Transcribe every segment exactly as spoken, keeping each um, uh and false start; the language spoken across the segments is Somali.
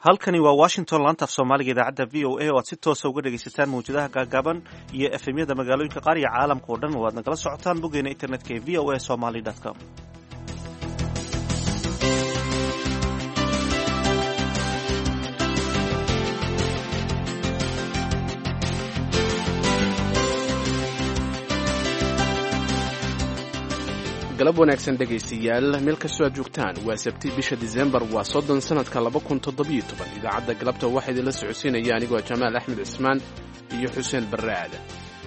halkani waa washington laanta af soomaaliga idaacadda v o a oo aad si toosa uga dhegaysataan mawjadaha gaagaaban iyo efemyada magaalooyinka qaar iyo caalamka oo dhan oo aad nagala socotaan boggeena internetka ee v o a somaly com. galab wanaagsan dhegaystayaal meel kastoo aad joogtaan waa sabti bisha disembar waa soddon sanadka laba kun toddobiyo toban idaacadda galabta waxaa idinla socodsiinaya anigoo jamaal axmed cismaan iyo xuseen barre aadan.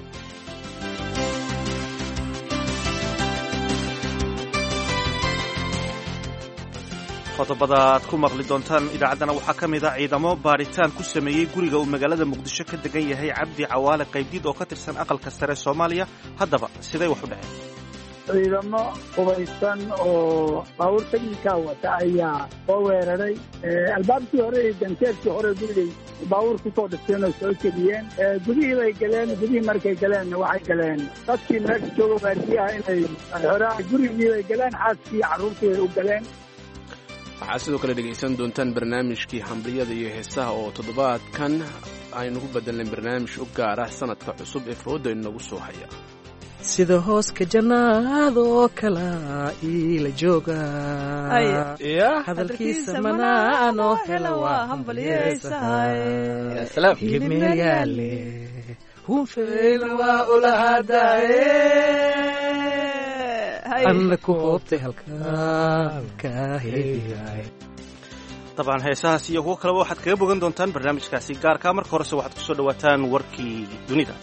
qodobada aad ku maqli doontaan idaacaddana waxaa ka mid a ciidamo baadhitaan ku sameeyey guriga uu magaalada muqdisho ka degan yahay cabdi cawaale qaybdiid oo ka tirsan aqalka sare soomaaliya. haddaba siday wax u dhaceen? ciidamo hubaysan oo baabuur teknika wata ayaa soo weeraray albaabkii hore iyo ganteedkii hore gurigay baabuur kusoo dhifteen oo soo jebiyeen. gudihii bay galeen gudihii markay galeenna waxay galeen dadkii meesha jooga waardiyaha inay xoraa gurigii bay galeen xaaskii carruurtii bay u galeen. waxaad sidoo kale dhegaysan doontaan barnaamijkii hambaliyada iyo heesaha oo toddobaadkan aynu ku bedelnay barnaamij u gaar ah sanadka cusub ee fooda inagu soo haya. sida hooska jannaad oo kala ila jooga hadalkiisa manaan oo hela waa hambalyeysahayhilibmeyaale hunfeyl waa ulahadaye anna ku hoobtay halkaan ka heeyahay. dabcan heesahaas iyo kuwo kaleba waxaad kaga bogan doontaan barnaamijkaasi gaarkaa. marka horese waxaad kusoo dhawaataan warkii dunida.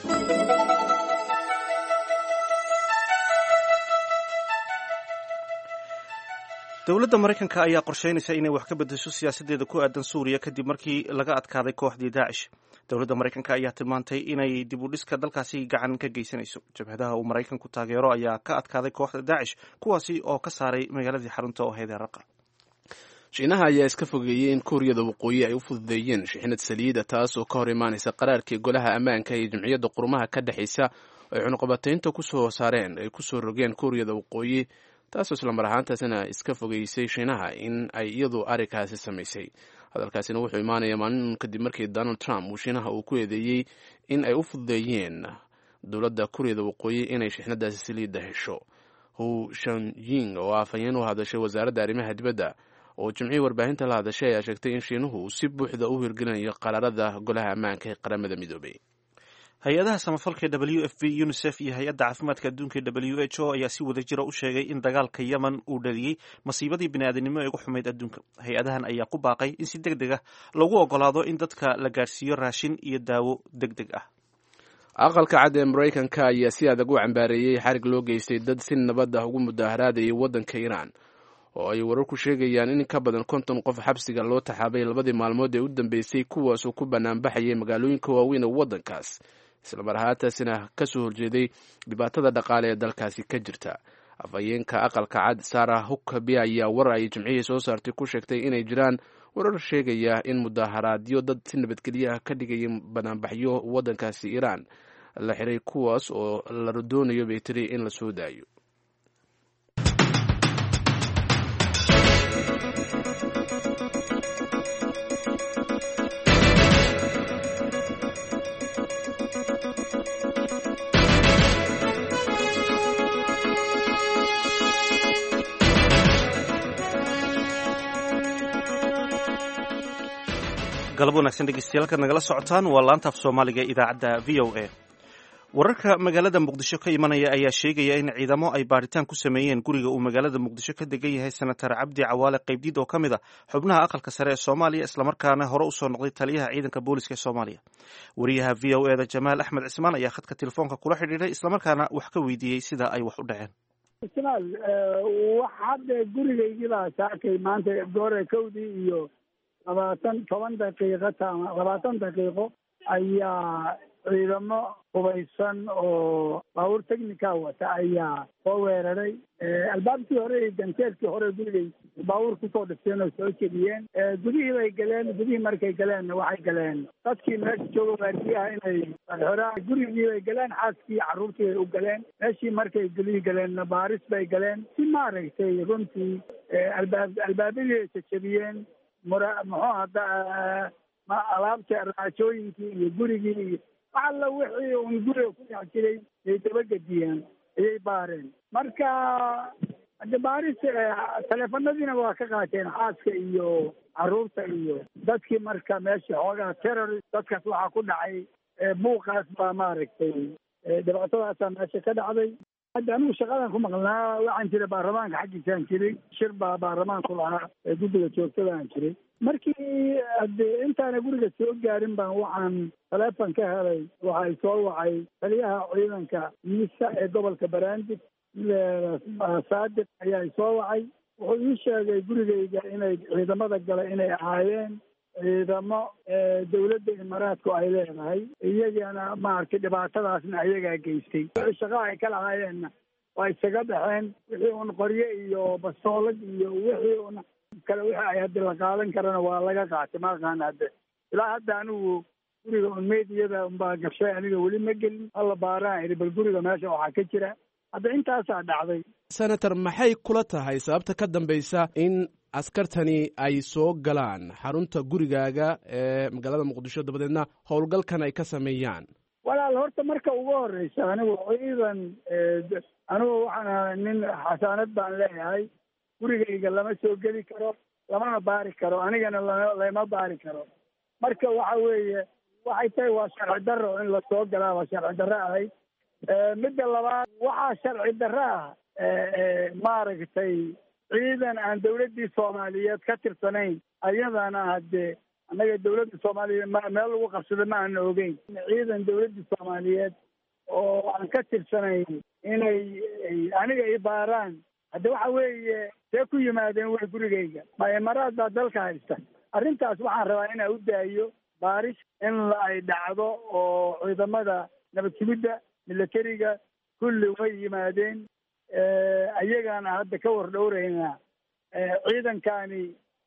dowladda maraykanka ayaa qorsheynaysa inay wax ka beddesho siyaasaddeeda ku aadan suuriya kadib markii laga adkaaday kooxdii daacish. dowladda maraykanka ayaa tilmaantay inay dib u dhiska dalkaasi gacan ka geysanayso. jabhadaha uu maraykanku taageero ayaa ka adkaaday kooxda daacish kuwaasi oo ka saaray magaaladii xarunta oo heydee raqa. shiinaha ayaa iska fogeeyey in kuuriyada waqooyi ay u fududeeyeen shixnad saliida taas oo ka hor imaanaysa qaraarkii golaha ammaanka iyo jamciyadda qurumaha ka dhexaysa ay cunuqabataynta kusoo saareen ay kusoo rogeen kuuriyada waqooyi, taasoo islamar ahaantaasina iska fogeysay shiinaha in ay iyadu arrinkaasi samaysay. hadalkaasina wuxuu imaanayaa maalin kadib markii donald trump uu shiinaha uu ku eedeeyey in ay u fududeeyeen dowladda kuuriyada waqooyi inay shixnadaasi saliidda hesho. hu shanjing oo afhayeen u hadashay wasaaradda arrimaha dibadda oo jimcihii warbaahinta la hadashay ayaa sheegtay in shiinuhu uu si buuxda u hirgelinayo qaraarada golaha ammaanka ee qaramada midoobay. hay-adaha samafalka w f b unisef iyo hay-adda caafimaadka adduunka w h o ayaa si wada jira u sheegay in dagaalka yemen uu dhaliyey masiibadii bini'aadanimo ee ugu xumayd adduunka. hay-adahan ayaa ku baaqay in si deg deg ah lagu ogolaado in dadka la gaadhsiiyo raashin iyo daawo deg deg ah. aqalka cad ee maraykanka ayaa si adag u cambaareeyey xarig loo geystay dad si nabad ah ugu mudaharaadayay waddanka iiraan oo ay warar ku sheegayaan in ka badan konton qof xabsiga loo taxaabay labadii maalmood ee u dambeysay kuwaasoo ku banaanbaxayay magaalooyinka waaweyn ee waddankaas, islamar ahaantaasina ka soo horjeeday dhibaatada dhaqaale ee dalkaasi ka jirta. afhayeenka aqalka cad sarah huckabee ayaa war ay jimcihii soo saartay ku sheegtay inay jiraan warar sheegaya in mudaharaadyo dad si nabadgelyo ah ka dhigaya banaanbaxyo waddankaasi iiraan la xiray kuwaas oo la doonayo bay tiri in la soo daayo. galab wanaagsan dhegeystayaal kaad nagala socotaan waa laanta af soomaaliga ee idaacadda v o a. wararka magaalada muqdisho ka imanaya ayaa sheegaya in ciidamo ay baadhitaan ku sameeyeen guriga uu magaalada muqdisho ka degan yahay senatar cabdi cawaale qaybdiid oo ka mid a xubnaha aqalka sare ee soomaaliya islamarkaana hore usoo noqday taliyaha ciidanka booliska ee soomaaliya. wariyaha v o eda jamaal axmed cismaan ayaa khadka telefoonka kula xidhiidhay islamarkaana wax ka weydiiyey sida ay wax u dhaceen. jamaal wax hadda gurigaygibaa saakay maanta goore kowdii iyo labaatan toban daqiiqo tama labaatan daqiiqo ayaa ciidamo hubaysan oo baabuur teknika wata ayaa soo weeraray albaabkii hore iyo ganteedkii hore gurigay baabuur kusoo dhifteen oo soo jebiyeen. gudihii bay galeen gudihii markay galeenna waxay galeen dadkii meesha jooga waardiyaha inay xoraa gurigii bay galeen xaaskii carruurtii bay u galeen. meeshii markay gudihii galeenna baaris bay galeen si maaragtay runtii albaab albaabadii ay jajabiyeen mura muxuu hadda alaabta raajooyinkii iyo gurigii iyo wax alla wixii un guriga ku dhex jiray ay dabagediyeen ayay baareen. marka hadde baaris taleefanadiina waa ka qaateen xaaska iyo carruurta iyo dadkii marka meesha xoogaa terrorist dadkaas waxaa ku dhacay buuqaas baa maaragtay dhibaatadaasaa meesha ka dhacday. hadda anigu shaqadan ku maqnaa waxaan jiray baarlamaanka xaggiisaan jiray, shir baa baarlamaanku lahaa ee guddiga joogtadaan jiray. markii hadde intaana guriga soo gaarin baan waxaan taleefon ka helay, waxay soo wacay taliyaha ciidanka miisa ee gobolka Banaadir Saadiq ayaa soo wacay. wuxuu ii sheegay gurigayga inay ciidamada gala inay ahaayeen ciidamo dawladda imaaraadku ay leedahay, iyagana maaragtay dhibaatadaasna ayagaa geystay. wixii shaqaa ay ka lahaayeenna waa isaga baxeen. wixii un qoryo iyo bastoolad iyo wixii un kale wixii ay haddi la qaadan karana waa laga qaatay. maaqaan hadde ilaa hadda anigu guriga un meediyada unbaa gashay, aniga weli ma gelin. hala baaraan idhi bal guriga meesha waxaa ka jira. hadda intaasaa dhacday. senator, maxay kula tahay sababta ka dambaysa in askartani ay soo galaan xarunta gurigaaga ee magaalada muqdisho dabadeedna howlgalkan ay ka sameeyaan? walaal horta marka ugu horeysa anigu ciidan anigu waxaan ahay nin xasaanad baan leeyahay. gurigayga lama soo geli karo, lamana baari karo, anigana lama baari karo. marka waxa weeye waxay tahay waa sharci darro in lasoo galaa, waa sharci darro ahayd. midda labaad waxaa sharci darro ah maaragtay ciidan aan dawladdii soomaaliyeed ka tirsanayn. ayadana haddee annaga dawladda soomaaliyeed m meel lagu qabsada ma aana ogeyn. ciidan dawladdii soomaaliyeed oo aan ka tirsanayn inay aniga i baaraan, hadde waxa weeye see ku yimaadeen way gurigayga ma imaaraad baa dalka haysta. arrintaas waxaan rabaa inaa u daayo baaris in ay dhacdo oo ciidamada nabad sugidda militariga kulli way yimaadeen. ayagaana hadda ka war dhowraynaa ciidankani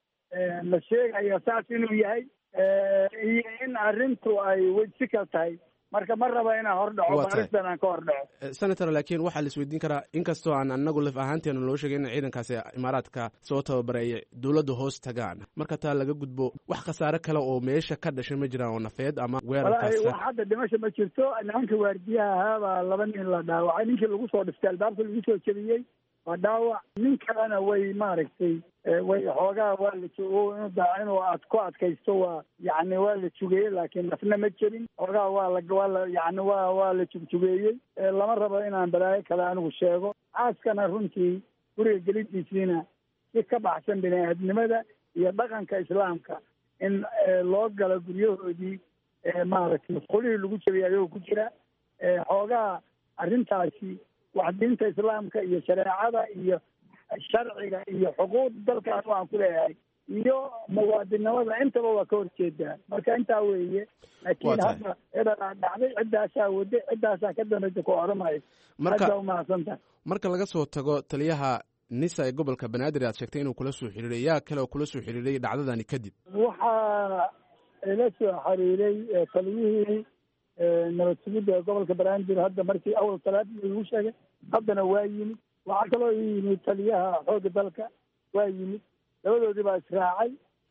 la sheegaya saas inuu yahay iyo in arrintu ay wejsikal tahay. marka ma raba inaan hor dhaco baaristan aan ka hor dhaco. senator, laakiin waxaa la isweydiin karaa inkastoo aan anagu laf ahaanteena loo sheegay in ciidankaasi imaaraadka soo tababareeyay dawladda hoos tagaan, marka taa laga gudbo wax khasaare kale oo meesha ka dhashay ma jiraan oo nafeed ama weerarkaas? wax hadda dhimasha ma jirto. nimanka waardiyaha ahaabaa laba nin la dhaawacay. ninkii lagu soo dhiftay albaabka lagu soo jebiyey waa dhaawac. nin kalena way maaragtay way xoogaa waa la inuu ad ku adkaysto waa yani waa la jugeeyey, laakiin nafna ma jirin. xoogaa waa la waa la yani waa waa la jugjugeeyey. lama rabo inaan balaayo kale anigu sheego. xaaskana runtii guriga gelidiisiina si ka baxsan bini-aadnimada iyo dhaqanka islaamka in loo galo guryahoodii maaragtay masquulihii lagu jebiyay ayagoo ku jira. xoogaa arrintaasi wax diinta islaamka iyo shareecada iyo sharciga iyo xuquuqda dalkaas waan ku leeyahay iyo muwaadinimada intaba waa ka horjeedaa. marka intaa weeye. laakiin hadda edaa dhacday ciddaasaa wade ciddaasaa ka dambaysa ku oramayo. marka umahadsantahay. marka laga soo tago taliyaha nisa ee gobolka Banaadir aad sheegtay inuu kula soo xiriiray, yaa kale oo kula soo xiriiray dhacdadani kadib? waxaa ila soo xiriiray taliyihii nabad sugidda ee gobolka Banaadir. hadda markii awal talaadii lagu sheegay haddana waa yimid. waxaa kaloo ii yimid taliyaha xoogga dalka waa yimid. labadoodii baa israacay.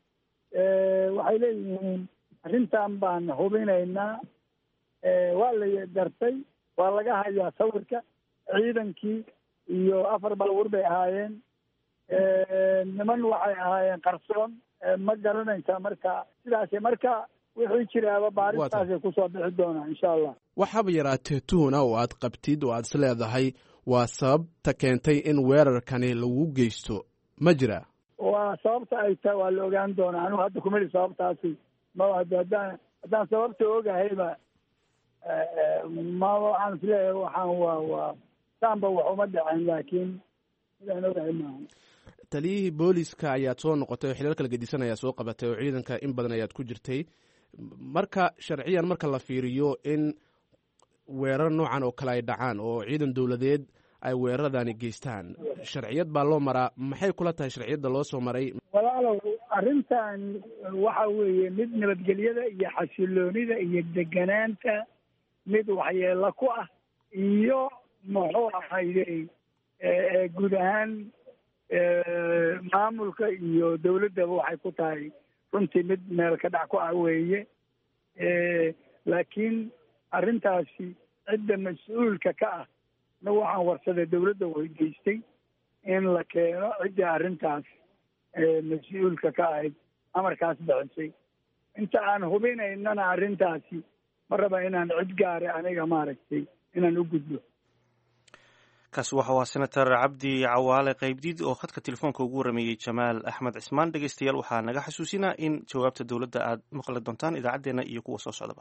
waxay leeyihiin arrintan baan hubinaynaa. waa la gartay, waa laga hayaa sawirka. ciidankii iyo afar baabuur bay ahaayeen. niman waxay ahaayeen qarsoon. ma garanaysaa marka sidaas marka wixii jiraaba baaristaasay kusoo bixi doonaa insha allah. waxaaba yaraatee tuhuna oo aad qabtid oo aad is leedahay waa sababta keentay in weerarkani lagu geysto ma jira? waa sababta ay tahay waa la ogaan doonaa. anigu hadda kumeli sababtaasi ma haddaan haddaan sababta ogahayba ma waxaan isleeyahay waxaan waa waa saanba wax uma dhaceen, laakiin sidaan ogahay maaha. taliyihii booliska ayaad soo noqotay oo xilal kala gedisan ayaa soo qabatay oo ciidanka in badan ayaad ku jirtay. marka sharciyan marka la fiiriyo in weerar noocan oo kale ay dhacaan oo ciidan dawladeed ay weeraradani geystaan, sharciyad baa loo maraa. maxay kula tahay sharciyadda loo soo maray? walaalow arrintan waxa weeye mid nabadgelyada iyo xasiloonida iyo deganaanta mid waxyeelo ku ah iyo muxuu ahayde guud ahaan maamulka iyo dawladdaba waxay ku tahay runtii mid meel ka dhac ku ah weeye laakiin arrintaasi cidda mas-uulka ka ah na waxaan warsaday dawladda weydiistay in la keeno cidda arrintaas mas-uulka ka ahayd amarkaas bixisay inta aan hubinaynana arrintaasi ma raba inaan cid gaare aniga maaragtay inaan u gudbo kaasi waxa waa senator cabdi cawaale qaybdiid oo khadka telefoonka ugu warameeyey jamaal axmed cismaan. dhegeystayaal waxaa naga xasuusinaa in jawaabta dowladda aad maqli doontaan idaacaddeenna iyo kuwa soo socdaba.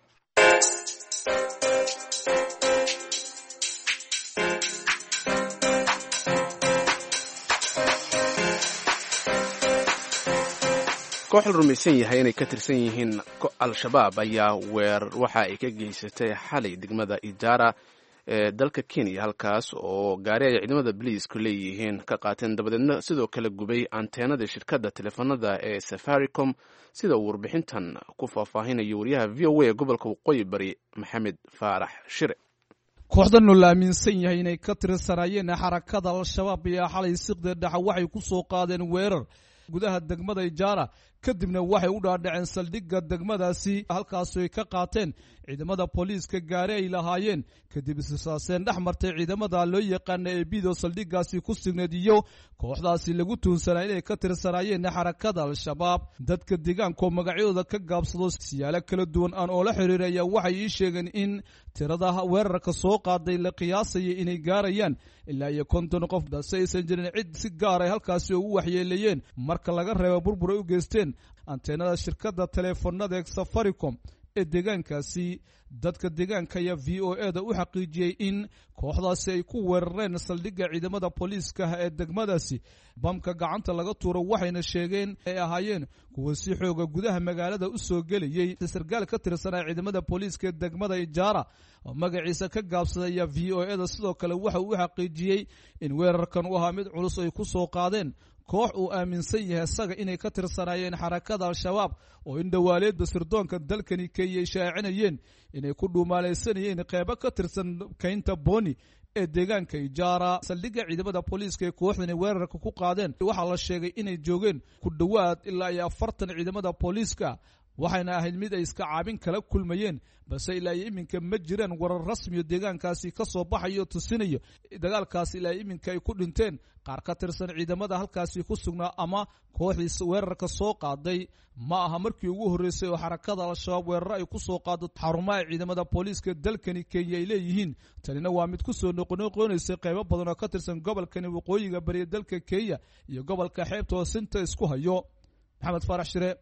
koox la rumaysan yahay inay ka tirsan yihiin al-shabaab ayaa weer waxa ay ka geysatay xalay degmada ijaara ee dalka kenya, halkaas oo gaari ay ciidamada boliisku leeyihiin ka qaateen, dabadeedna sidoo kale gubay anteenada shirkadda teleefanada ee safaricom, sida uu warbixintan ku faahfaahinayo wariyaha v o a ee gobolka waqooyi bari maxamed faarax shire. kooxdanu la aaminsan yahay inay ka tirsanaayeen xarakada al-shabaab ayaa xalay siqda dhexe waxay ku soo qaadeen weerar gudaha degmada ijaara, kadibna waxay u dhaadhaceen saldhigga degmadaasi, halkaasoo ay ka qaateen ciidamada booliiska gaari ay lahaayeen, kadib isisaaseen dhex martay ciidamada loo yaqaana ee bido saldhiggaasi ku signeed iyo kooxdaasi lagu tuunsanaa inay ka tirsanaayeen xarakada al-shabaab. dadka deegaankaoo magacyadooda ka gaabsado siyaalo kala duwan aan oo la xiriiraya waxay ii sheegeen in tirada weerarka soo qaaday la qiyaasaya inay gaarayaan ilaa iyo konton qof, balse aysan jirin cid si gaar ay halkaasi ugu waxyeeleeyeen marka laga reebo burbur ay u geysteen anteenada shirkadda teleefanada ee safaricom ee deegaankaasi. dadka deegaanka ayaa v o e da u xaqiijiyey in kooxdaasi ay ku weerareen saldhigga ciidamada booliiska ee degmadaasi. bamka gacanta laga tuuro waxayna sheegeen ay ahaayeen kuwa si xooga gudaha magaalada u soo gelayey. sarkaal ka tirsanaa ciidamada booliiska ee degmada ijaara oo magaciisa ka gaabsaday ayaa v o e da sidoo kale waxa uu xaqiijiyey in weerarkan u ahaa mid culus ay ku soo qaadeen koox uu aaminsan yahay isaga inay ka tirsanaayeen xarakada al-shabaab oo in dhawaaleedba sirdoonka dalkani kenya ay shaacinayeen inay ku dhuumaalaysanayeen qeybo ka tirsan kaynta boni ee deegaanka ijaara. saldhigga ciidamada booliiska ee kooxdani weerarka ku qaadeen waxaa la sheegay inay joogeen ku dhowaad ilaa iyo afartan ciidamada booliiska, waxayna ahayd mid ay iska caabin kala kulmayeen, balse ilaa iyo iminka ma jiraan warar rasmiyo deegaankaasi ka soo baxayo tusinayo dagaalkaasi ilaa iminka ay ku dhinteen qaar ka tirsan ciidamada halkaasi ku sugnaa ama kooxdiis weerarka soo qaaday. ma aha markii ugu horreysay oo xarakada al-shabaab weeraro ay ku soo qaado xarumaha ciidamada booliiska dalkani kenya ay leeyihiin. tanina waa mid ku soo noqonoqonaysay qaybo badan oo ka tirsan gobolkani waqooyiga bariya dalka kenya iyo gobolka xeebta oo sinta isku hayo. maxamed faarax shire,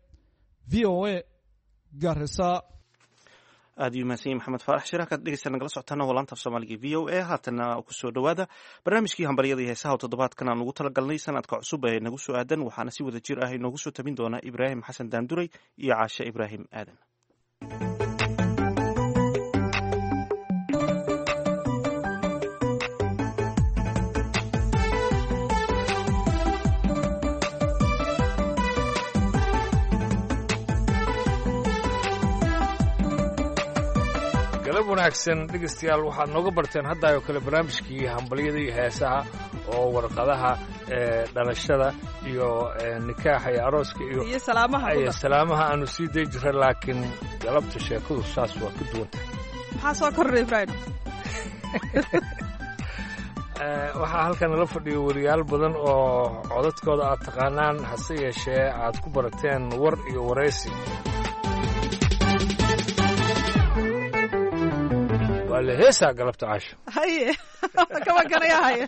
v o a garissa. aad iyuu mahadsan yahay maxamed faarax shire. halkaad dhegeysta nagala socotaana waa laanta af soomaaliga v o a. haatana kusoo dhowaada barnaamijkii hambalyada iyo heesaha oo toddobaadkan aan ugu talagalnay sanadka cusub ee nagu soo aadan, waxaana si wada jir ah inoogu soo tabin doonaa ibraahim xasan daanduray iyo caashe ibraahim aadan. wanaagsan dhegeystayaal, waxaad nooga barteen haddaayoo kale barnaamijkii hambalyada iyo heesaha oo warqadaha dhalashada iyo nikaaxa iyo arooska iyo iyo salaamaha aanu sii day jiray, laakiin galabta sheekadu saas waa ka duwan tahay. maxaa soo kordhay ibraahim? waxaa halkan nala fadhiyo wariyaal badan oo codadkooda aad taqaanaan, hase yeeshee aad ku barateen war iyo waraysi. heesaa galabta caasho haye kama ganaya haye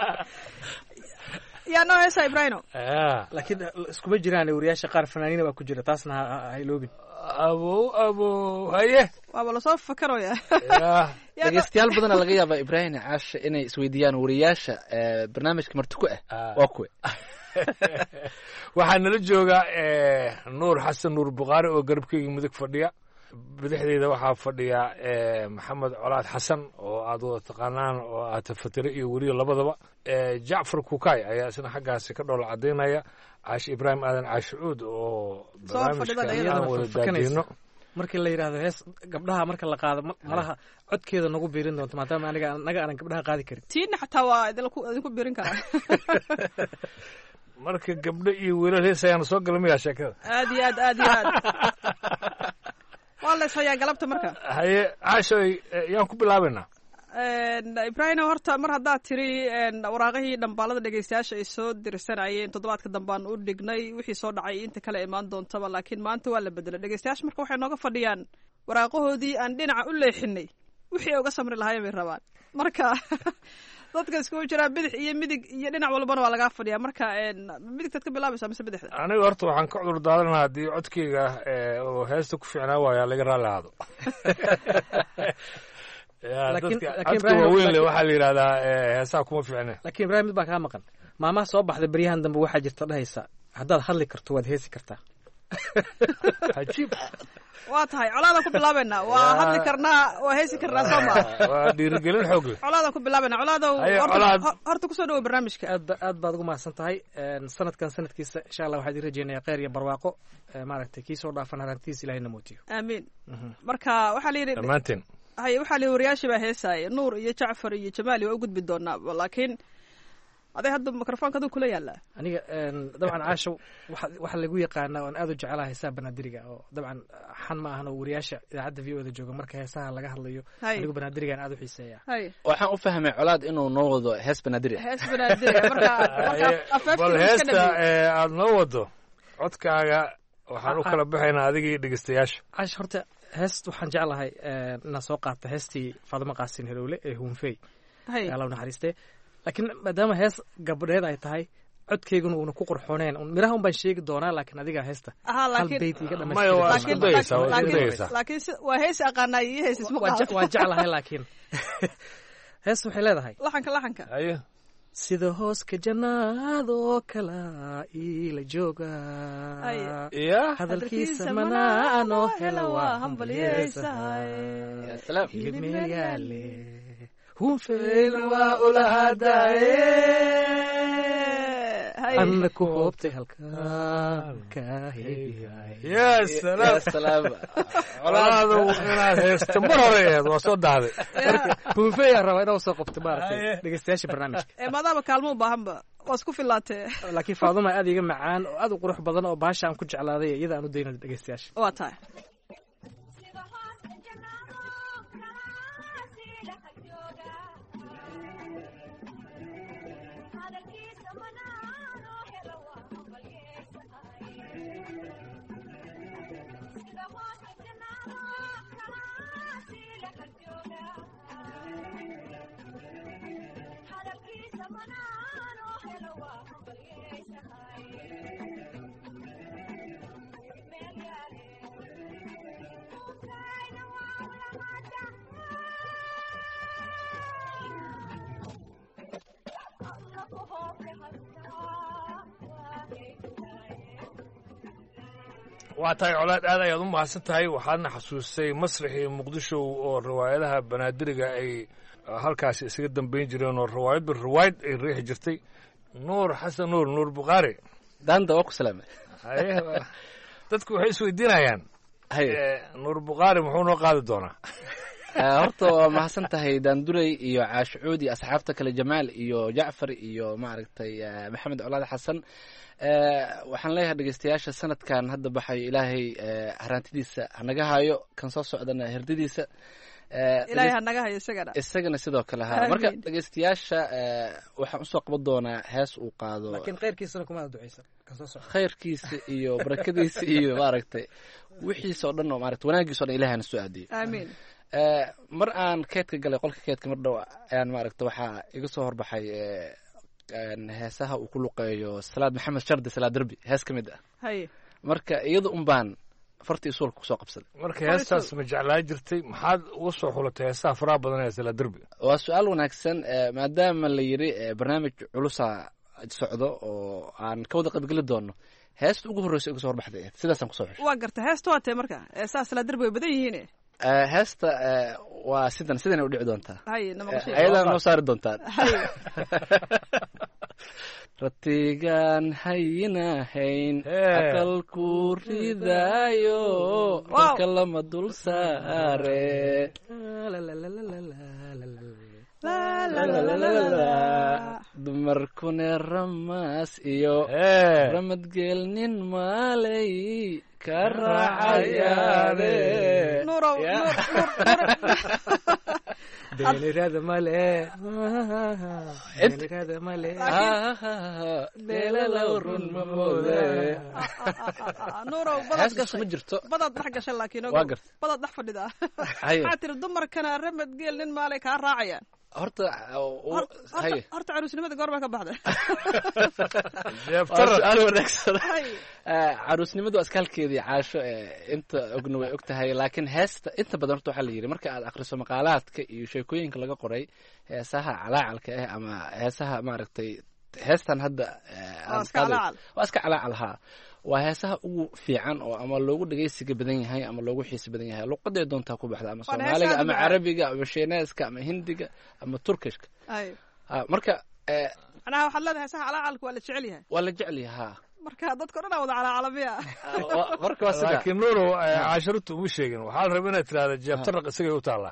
yaa noo heesaa ibraahimo. laakiin iskuma jiraan wariyaasha qaar fanaaniina baa ku jira, taasna ha iloobin. abow abow haye waaba lasoo fakaraya. dhegeystayaal badana laga yaabaa ibraahim caasha inay isweydiiyaan wariyaasha barnaamijka marti ku ah waa kuwe. waxaa nala jooga nuur xasan nuur bukhaari oo garabkeyga mudug fadhiya, badaxdeeda waxaa fadhiya maxamed colaad xasan oo aad wada taqaanaan oo aad tafatire iyo weliyo labadaba. jacfar kukay ayaa isna xaggaasi ka dhoola cadaynaya. caashi ibraahim aadan caashicuud oo barnaamijka aan wada daadino. markii la yidhaahdo hees gabdhaha marka la qaado malaha codkeeda nagu biirin doonto, maadaama aniga anaga aanan gabdhaha qaadi karin. tiina xataa waa idinku biirin karaa. marka gabdho iyo wiilal heesayaana soo gala miyaa sheekada aad iyo aad aad iyo aad waa la ishayaa galabta marka haye caashoy yaan ku bilaabaynaa ibraahim horta mar haddaad tiri waraaqihii dhambaalada dhegeystayaasha ay soo dirsanayeen toddobaadka dambaan u dhignay wixii soo dhacay inta kale imaan doontaba laakiin maanta waa la bedelay dhegeystayaasha marka waxay nooga fadhiyaan waraaqahoodii aan dhinaca u leexinay wixii ay uga samri lahaayeen bay rabaan marka dadka iskugu jiraa bidix iyo midig iyo dhinac walbana waa lagaa fadhiyaa marka midigtaad ka bilaabaysaa mise bidixda aniga horta waxaan ka cudur daadanaa haddii codkeyga oo heesta ku fiicnaa waayaa laga raalli ahaado codka waaweyn le waxaa la yidhahdaa heesaha kuma fiicne lakin ibrahim mid baa kaa maqan maamaha soo baxda beryahan dambe waxaa jirta dhahaysa haddaad hadli karto waad heesi kartaa ajiib waa tahay colaadaan ku bilaabaynaa waa hadli karnaa waa heesi karnaa soo maa waa dhiirigelin xoog leh colaadaan ku bilaabaynaa colaadow horta kusoo dhawo barnaamijka aad aad baad ugu mahadsan tahay sanadkan sanadkiisa insha allah waxaan idin rajeynaya kheyr iyo barwaaqo maaragtay kii soo dhaafan harantiis ilahina mootiyo aamiin marka waxaa la yidhi dhammaanteen haye waxaa la yidhi wariyaashii baa heesaaya nuur iyo jacfar iyo jamaali waa u gudbi doonaa laakiin aday hadda microfonka aduu kula yaallaa aniga dabcan caasho waxa waxa lagu yaqaanaa oon aad u jecelahay heesaha banaadiriga oo dabcan xan ma ahan oo wariyaasha idaacadda v o da jooga marka heesaha laga hadlayo anigu banaadirigaan aad u xiiseeya waxaan u fahmay colaad inuu noo wado hees banaadiri hees banaadiriga marka bal heesta aad noo wado codkaaga waxaan u kala baxaynaa adigii dhegeystayaasha caasho horta heest waxaan jeclahay inaan soo qaata heestii faadimo qaasin helowle ee huunfey alla naxariistee laakiin maadaama hees gabdheed ay tahay codkeyguna uuna ku qurxooneen miraha un baan sheegi doonaa laakiin adigaa heesta hal bayt iga dhamayslaakiin waa hees aqaanaa iyo hees isma qaado waa jeclahay laakiin hees waxay leedahay laxanka laxanka sida hooska jannaadoo kala ila jooga hadalkiisa manaanoo hela waa hambalyeysahay hilib meel yaale hunfeyna waa ulahadaye anna ku hoobtay halkaan ka heeyaaycolaadu inaad heesta mar hore eed waa soo dahday hunfeyaa rabaa inaa soo qabto maaragtay dhegeystayaasha barnaamijka maadaama kaalmo u baahanba waa isku filaatee laakiin faaduma aad iga macaan oo aad u qurux badan oo baasha aan ku jeclaaday iyada aan u dayno dhegeystayaasha waa tahay waa tahay colaad aad ayaad u mahadsan tahay waxaadna xasuustay masraxii muqdisho oo riwaayadaha banaadiriga ay halkaasi isaga dambeyn jireen oo riwaayadba riwaayad ay riixi jirtay nuur xasan nuur nuur bukhaari daanda waa ku salaame dadku waxay isweydiinayaan nuur bukhaari muxuu noo qaadi doonaa horta waa mahadsan tahay daandurey iyo caashucuud iyo asxaabta kale jamaal iyo jacfar iyo maaragtay maxamed colaad xasan waxaan leeyahay dhegeystayaasha sanadkan hadda baxayo ilaahay haraantidiisa hanaga hayo kan soo socdana herdadiisa ilaahay hanaga hayo isagana isagana sidoo kale ha marka dhegeystayaasha waxaan usoo qaban doonaa hees uu qaado laakiin khayrkiisana kuma duceysan kan soo socda khayrkiisa iyo barakadiisa iyo maaragtay wixiisa oo dhan oo maaragtay wanaagiisa oo dhan ilaahay na soo aadiyo aamiin mar aan keedka galay qolka keedka mar dhow ayaan maaragta waxaa iga soo horbaxay heesaha uu ku luqeeyo salaad maxamed shardi salaad derbi hees ka mid ah haye marka iyada un baan fartii suulka kusoo qabsaday marka heestaas ma jeclaa jirtay maxaad uga soo xulatay heesaha faraha badan ee salaad derbi waa su-aal wanaagsan maadaama la yidhi barnaamij culusa socdo oo aan ka wada qaybgeli doono heesta ugu horreysa iga soo horbaxday sidaasaan kusoo xushay waa garta heesta waa tee marka heesaha salaad derbi way badan yihiin heesta waa sidan sidan ay u dhici doontaa haye namaqashay ayadaa noo saari doontaan ratigaan hayinahayn aqalku ridaayo marka lama dul saare dumarkune ramaas iyo ramadgeelnin maalay ka raacayaane beelirada male beelirada male beelalow run mamoode nuurow heeskaas ma jirto badaad dhex gasha laakiin waa garta badaad dhex fadhida waxaa tiri dumarkana ramad geel nin maalay kaa raacayaan horta haye horta caruusnimada goor baa ka baxday su'aal wanaagsan caruusnimadu askaalkeedii caasho inta ogna way og tahay laakiin heesta inta badan horta waxaa la yidhi marka aad akhriso maqaalaadka iyo sheekooyinka laga qoray heesaha calaacalka ah ama heesaha maaragtay heestan hadda waa iska calaacal haa waa heesaha ugu fiican oo ama loogu dhegeysiga badan yahay ama loogu xiisi badan yahay luqaday doontaa ku baxda ama soomaaliga ama carabiga ama shiineeska ama hindiga ama turkishka marka macnaha waxaad leedahay heesaha calaacalka waa la jecel yahay waa la jecel yahay haa marka dadka dhan wada calaacalamiya marka waa sida laakiin nuuro cashartu uma sheegin waxaa la rabaa inaad tiraahdo jeebtaraq isagay u taallaa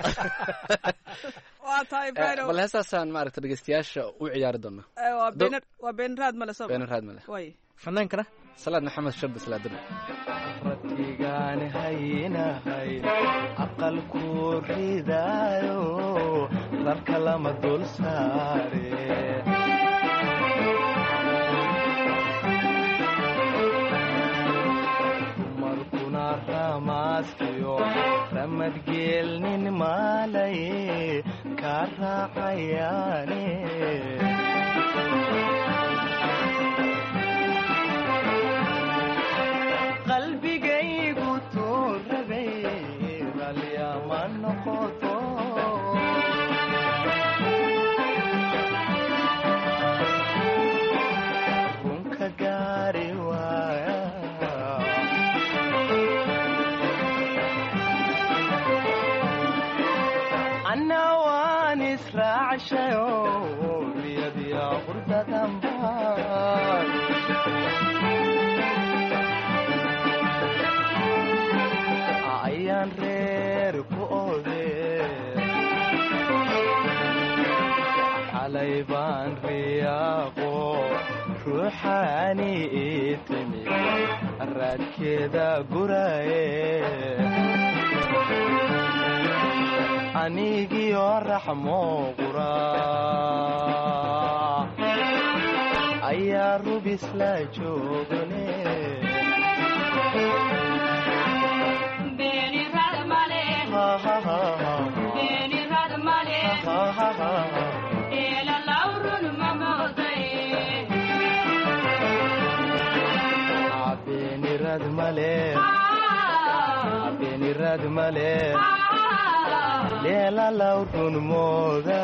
waa tahay bayno bal heesaasaan maaragta dhegeystayaasha u ciyaari doonaa waa beenar waa beenraad male soo beenraad male way fanaankana salaad maxamed shabda salaadina ratigaan haynahay aqalku ridaayo darka lama dul saare dumarkuna ramaaskiyo ramadgeelnin maalay ka raacayaane qalbigaygu tuurabay ralyama noqoto runka gaari waaya anna waan israacshayo riyadiya qurdadanbaan ayaan reer ku ode xalay baan riyaaqo ruuxaani ii timi raadkeeda guraye anigiyo raxmo qura ayaa rubis la joogane beenirad male beenirad male leelalaw run mooda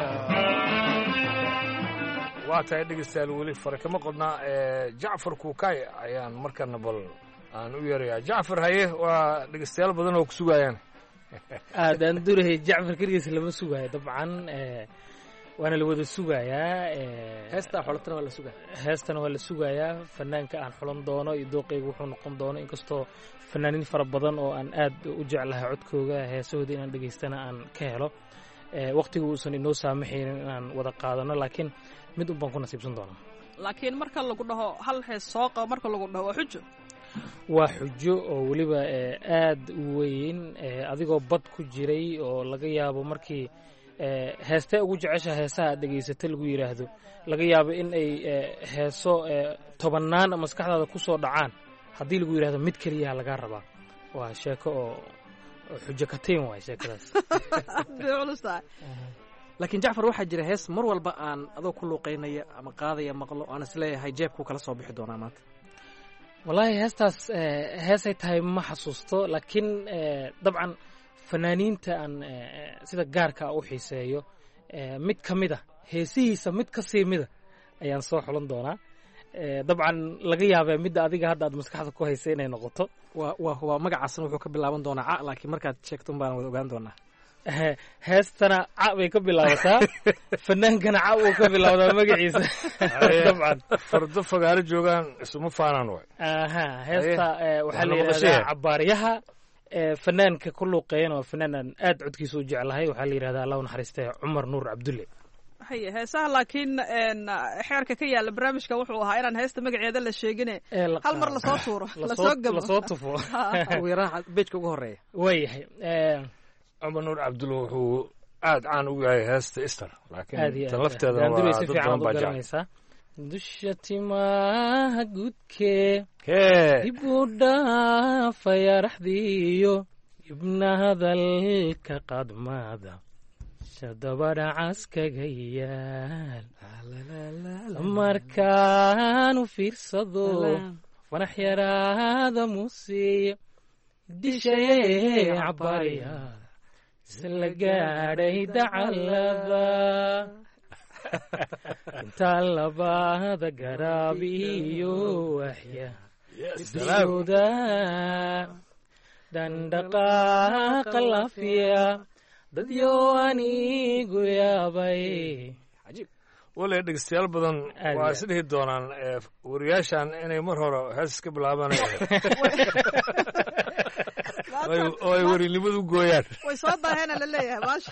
waa tahay dhegeystayaal weli fare kama qodnaa jacfar kuukay ayaan markana bal aan u yeerayaa jacfar haye waa dhegeystayaal badan oo ku sugayaan aadaan durahay jacfar keligiis lama sugaayo dabcan waana la wada sugayaa heestaa xolatana waa la sugaya heestana waa la sugayaa fanaanka aan xulan doono iyo dooqeyga wuxuu noqon doono inkastoo fanaaniin fara badan oo aan aad u jeclahay codkooga heesahooda inaan dhegeystana aan ka helo waqtiga uusan inoo saamaxaynin inaan wada qaadano laakiin mid un baan ku nasiibsan doonaa laakiin marka lagu dhaho hal hees soo qabo marka lagu dhaho waa xujo waa xujo oo weliba aad u weyn adigoo bad ku jiray oo laga yaabo markii heestee ugu jecesha heesaha aad dhegaysata lagu yidhaahdo laga yaabo in ay heeso tobannaan maskaxdaada ku soo dhacaan haddii lagu yidhahdo mid keliyaha lagaa rabaa waa sheeko oo xujo katiin waay sheekadaas laakiin jacfar waxaa jira hees mar walba aan adoo ku luuqaynaya ama qaadaya maqlo aan isleeyahay jeebkuu kala soo bixi doonaa maanta wallaahi heestaas heesay tahay ma xasuusto laakiin dabcan fanaaniinta aan sida gaarka u xiiseeyo mid ka mid a heesihiisa mid ka sii mida ayaan soo xulan doonaa dabcan laga yaabee midda adiga hadda aad maskaxda ku haysa inay noqoto waa magacaasna wuxuu ka bilaaban doonaa ca laakiin markaad sheegto un baan wada ogaan doonaa heestana ca bay ka bilaabataa fanaankana ca uu ka bilaabdaa magaciisa dabcan fardo fagaaro joogaan isuma faanaan way aha heesta waxaa la yidhahdaa cabaaryaha fanaanka ku luuqeeyana waa fanaanan aad codkiisa u jeclahay waxaa la yidhahdaa allah u naxariistay cumar nuur cabdulle haye heesaha laakiin xeerka ka yaala barnaamijka wuxuu ahaa inaan heesta magaceeda la sheegine hal mar lasoo tuuro lasoo gabo lasoo tufo ugu yaraan bejka ugu horeeya waayahay cumar nuur cabdulle wuxuu aad caan ugu yahay heesta ister laakiin tan lafteeda waa dad badan baa jecel dusha timaha gudkee dib u dhaafaya raxdiiyo ibna hadalka qadmada shadabadha caskaga yaal markaanu fiirsado fanax yaraada muusiya dishaye cabarya isla gaadhay dacalada inta labada garaabiyo waxya isdooda dandhaqaaqa lafiya dadyo anigu yaabay wale dhegeystayaal badan waa is dhihi doonaan wariyaashan inay mar hore hees iska bilaabanaya oo ay warinimadu gooyaan way soo daaheena la leeyahay maasha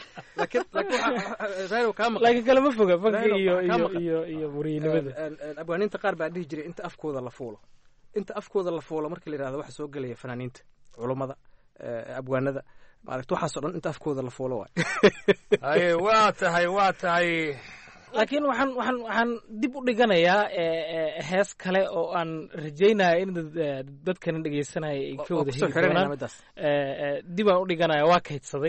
laakiin kalama foga fanka iyo iyo iyo iyo warinimada abwaaniinta qaar baa dhihi jiray inta afkooda la fuulo inta afkooda la fuulo markii la yidhahdo waxa soo gelaya fanaaniinta culummada abwaanada maaragta waxaasoo dhan inta afkooda la fuulo waay haye waa tahay waa tahay laakiin waxaan waxaan waxaan dib u dhiganayaa hees kale oo aan rajaynaya in dadkana dhegeysanaya ay ka wada heli doonaan dib aan u dhiganaya waa kaydsaday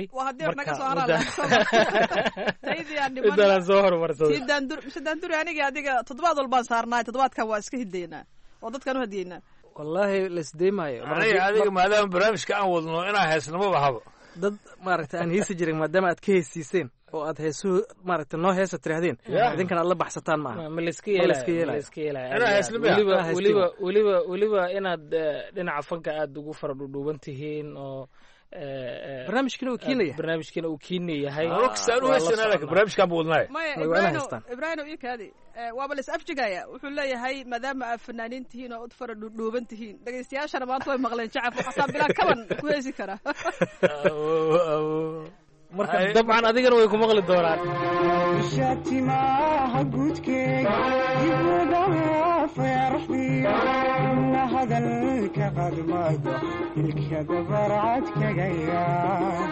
markaidaan soo horumarsaday mise daanduri aniga adiga toddobaad walbaan saarnaay toddobaadkan waa iska hidaynaa oo dadkaan u hadiyeynaa wallaahi laisdeemaayo aniga adiga maadaama barnaamijka aan wadno inaa heesnamo bahabo dad maaragta aan heesi jirin maadaama aad ka heesiiseen oo aad heesuhu maaragta noo heesa tirahdeen idinkan aad la baxsataan maaha ma layska yeelaya weliba weliba weliba inaad dhinaca fanka aad ugu fara dhudhuuban tihiin oo barnaamijkina uu kiinaya barnaamijkina uu kiina yahay barnaamijkaan buu wadnaay maya ibraahim iyo kaadi waaba la is afjigaya wuxuu leeyahay maadaama aad fanaaniin tihiin oo ud fara dhudhuuban tihiin dhegeystayaashana maanta way maqleen jacab xasaa bilaa kaban ku heesi karaa marka dabcan adigana way ku maqli doonaan shatimaha gudkeega dib u dhaafaya raxdiyo ibna hadalka qadmada ilka dabarcad kaga yaa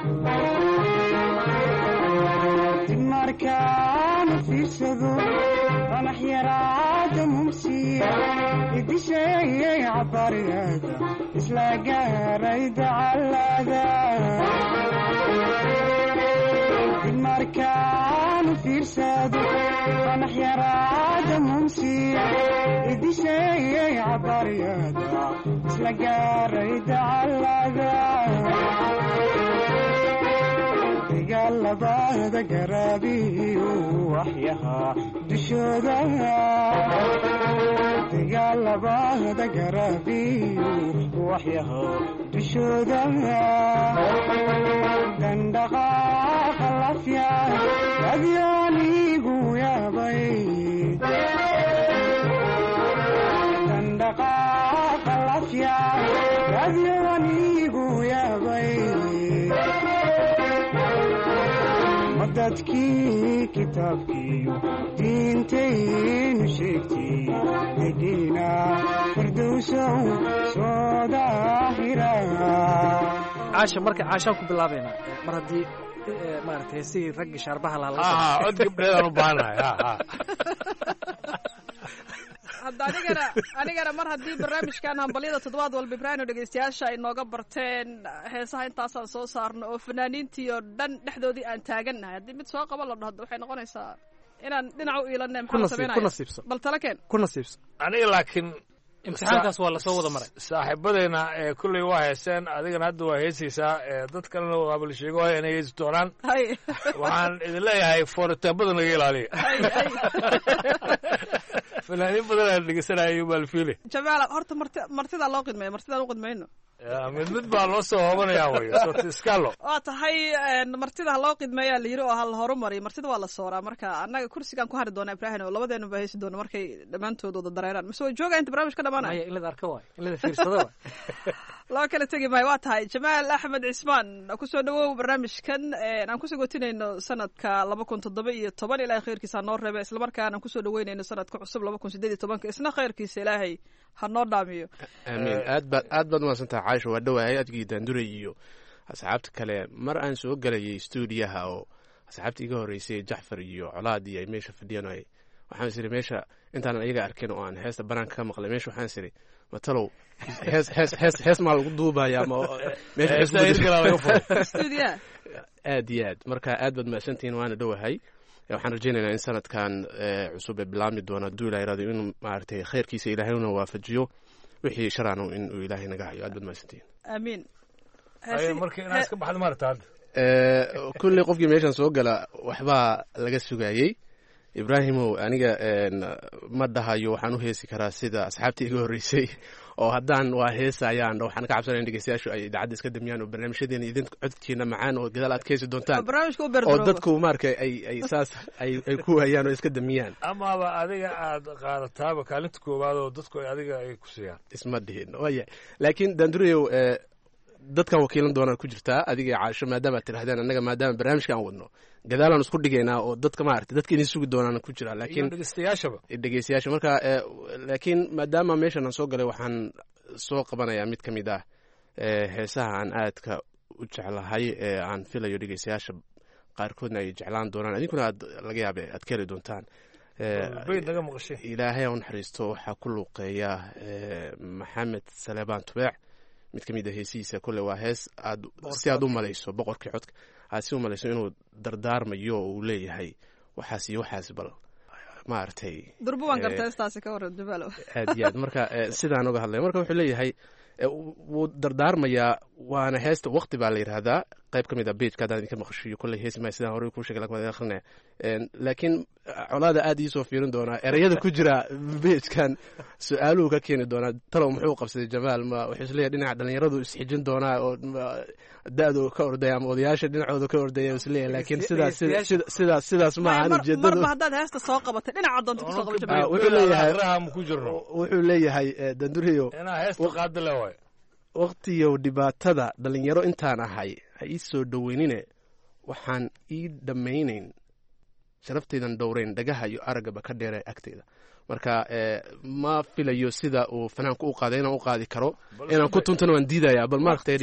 dib markaanu fiirsado fanax yaraada mumsiya idisheeyay cabariyada isla gaaray dacalada markaanu fiirsado fanax yaraada mumsiya idisheeyay cabaryada isla gaaray dacalada dagaalabada garaabiyo waxyahaa dushooda dagaalabada garaabiyo waxyahaa dushooda dandhaqaaqa lafya adyoonigu yaabay dandhaqaaqa lafya adyoonigu yaabay madadkii kitaabkiiyo diintaynu sheegtay degiina firdowsow soo daahira caasha marka caashaan ku bilaabaynaa mar haddii maaragtay heesihii raggii shaarbaha lahaa cod gabdheedaan u baahanahay hadda anigana anigana mar haddii barnaamijkan hambalyada toddobaad walba ibraahim dhegeystayaasha ay nooga barteen heesaha intaasaan soo saarno oo fanaaniintii oo dhan dhexdoodii aan taagannahay haddii mid soo qaba la dhahdo waxay noqonaysaa inaan dhinac u iilanay maxaa sameynaya bal tala keen ku nasiibso aniga laakiin imtixaankaas waa lasoo wada maray saaxiibadayna ee kulley waa heeseen adigana hadda waa heesaysaa dad kalena waaba la sheego haya inay heesi doonaan waxaan idin leeyahay fooritaanbada naga ilaaliya fanaaniin badan aan dhegeysanaya maalfiile jamaal horta marti martidaa loo qidmeeya martidaan u qidmayno mid mid baa loo soo hoobanayaa wey sooti iskalo waa tahay martida ha loo qidmeeyaa la yiri oo ha la horumariyo martida waa la sooraa marka annaga kursigaan ku hari doona ibraahim oo labadeenu baa haysi doona markay dhammaantood wada dareeraan mise way joogaa inta barnaamij ka dhamaanaya in la arka waay in la fiirsado waay loo kala tegi maayo waa tahay jamaal axmed cismaan kusoo dhawow barnaamijkan aan kusoo gotinayno sanadka laba kun toddoba iyo toban ilaahay khayrkiisa hanoo reebe islamarkaana kusoo dhaweynayno sanadka cusub laba kun sideed iyo tobanka isna khayrkiisa ilaahay hanoo dhaamiyo amiin aad baad aad baad umaadsantaha caaisha waa dhawahay adgii daanduray iyo asxaabta kale mar aan soo gelayay stuudiyaha oo asxaabta iga horreysay jacfar iyo colaad iyo ay meesha fadhiyaan waxaan is iri meesha intaanan ayaga arkin oo aan heesta banaanka ka maqlay meesha waxaan is iri matalow hees hees hees hees maa lagu duubaya ama meesha aad iyo aad marka aad baad mahadsantihiin waana dhowahay waxaan rajaynaynaa in sanadkan cusub ee bilaabmi doona hadduu ilahay raado inuu maaragtay khayrkiisa ilaahayna waafajiyo wixii sharaano inuu ilaahay naga hayo aad baad mahadsantihiin aamiin marka inaad iska baxdo maarata hadda kulley qofkii meeshan soo gala waxbaa laga sugayey ibraahimow aniga ma dhahayo waxaan u heesi karaa sida asxaabtii iga horreysay oo haddaan waa heesayaan waxaan ka cabsanaya in dhegeystayaashu ay idaacadda iska damiyaan oo barnaamijyadeena idin codkiina macaan oo gadaal aad ka heesi doontaan oo dadku marka ay ay saas ay ay ku hayaan oo iska damiyaan amaba adiga aad qaadataaba kaalinta koowaad oo dadku ay adiga ay ku siiyaan isma dhihin waya laakiin daandurayow dadkan wakiilan doonaan ku jirtaa adiga iyo caasho maadaama aad tidhahdeen annaga maadaama barnaamijka aan wadno gadaalaan isku dhigaynaa oo dadka maaragtay dadka idin sugi doonaan ku jira laakiin dhegeystayaashaba dhegeystayaasha marka laakiin maadaama meeshan aan soo galay waxaan soo qabanayaa mid ka mid ah heesaha aan aadka u jeclahay ee aan filayo dhegeystayaasha qaarkoodna ay jeclaan doonaan idinkuna aad laga yaabe aad ka heli doontaan ilaahay u naxariisto waxaa ku luuqeeya maxamed saleebaan tubeec mid ka mid a heesihiisa kolle waa hees aad si aad u malayso boqorkii codka aad si u malayso inuu dardaarmayo oo uu leeyahay waxaas iyo waxaas bal maaragtay durbuwan garta heestaasi ka waran jabalo aad iyo aad marka sidaan uga hadlay marka wuxuu leeyahay wuu dardaarmayaa waana heesta waqti baa la yidhaahdaa qayb ka mid a bejka haddaan idinka maqashiyo kolley heesi maayo sidaan horey kuu sheegay lakin waan akrinaya laakiin colaada aad iisoo fiirin doonaa ereyada ku jira bejkan su-aaluhu ka keeni doonaa talow muxuu qabsaday jamaal ma wuxuu isleeyahay dhinaca dhalinyaradu isxijin doonaa oo da-du ka ordaya ama odayaasha dhinacooda ka ordaya isleeyahay laakiin sidaas sidaas sidaas ma ahan ujeedadu marba haddaad heesta soo qabatay dhinaca doonta kusoo qaba jamaal wuxuu leeyahay ku jirno wuxuu leeyahay danduriyo inaa heesta qaada le waay waqtiyow dhibaatada dhalinyaro intaan ahay ha ii soo dhoweynine waxaan ii dhammaynayn sharaftaydan dhowrayn dhagaha iyo araggaba ka dheera agteyda marka ma filayo sida uu fanaanku u qaaday inaan u qaadi karo inaan ku tuntana waan diidayaa bal maaragtay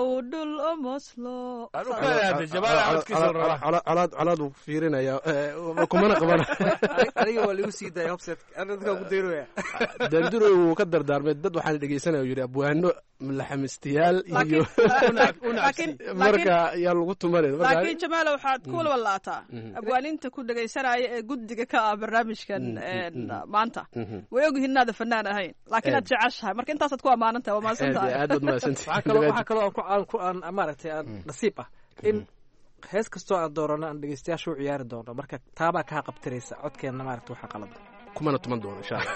colaad uu fiirinaya kumana qabana aniga waa ligu sii daaya hobset dadkaa ku dayrooya daanduro wuu ka dardaarmay dad waxaan dhegeysanaya yidhi abwaano laxamistayaal iyo marka yaa lagu tumanen laakiin jamaalo waxaad ku walwallaataa abwaaninta ku dhegaysanaya ee guddiga ka ah barnaamijkan maanta way ogyihiin inaada fanaan ahayn laakiin aad jeceshahay marka intaasaad ku amaanan tahay waa mahadsan tahay aad baad mahadsantahay waxaa kaloo aan ku aan maaragtay aan nasiib ah in hees kastoo aan doorano aan dhegeystayaasha u ciyaari doono marka taabaa kaa qabtiraysa codkeenna maaragta waxaa qalada kumana tuman doono insha allah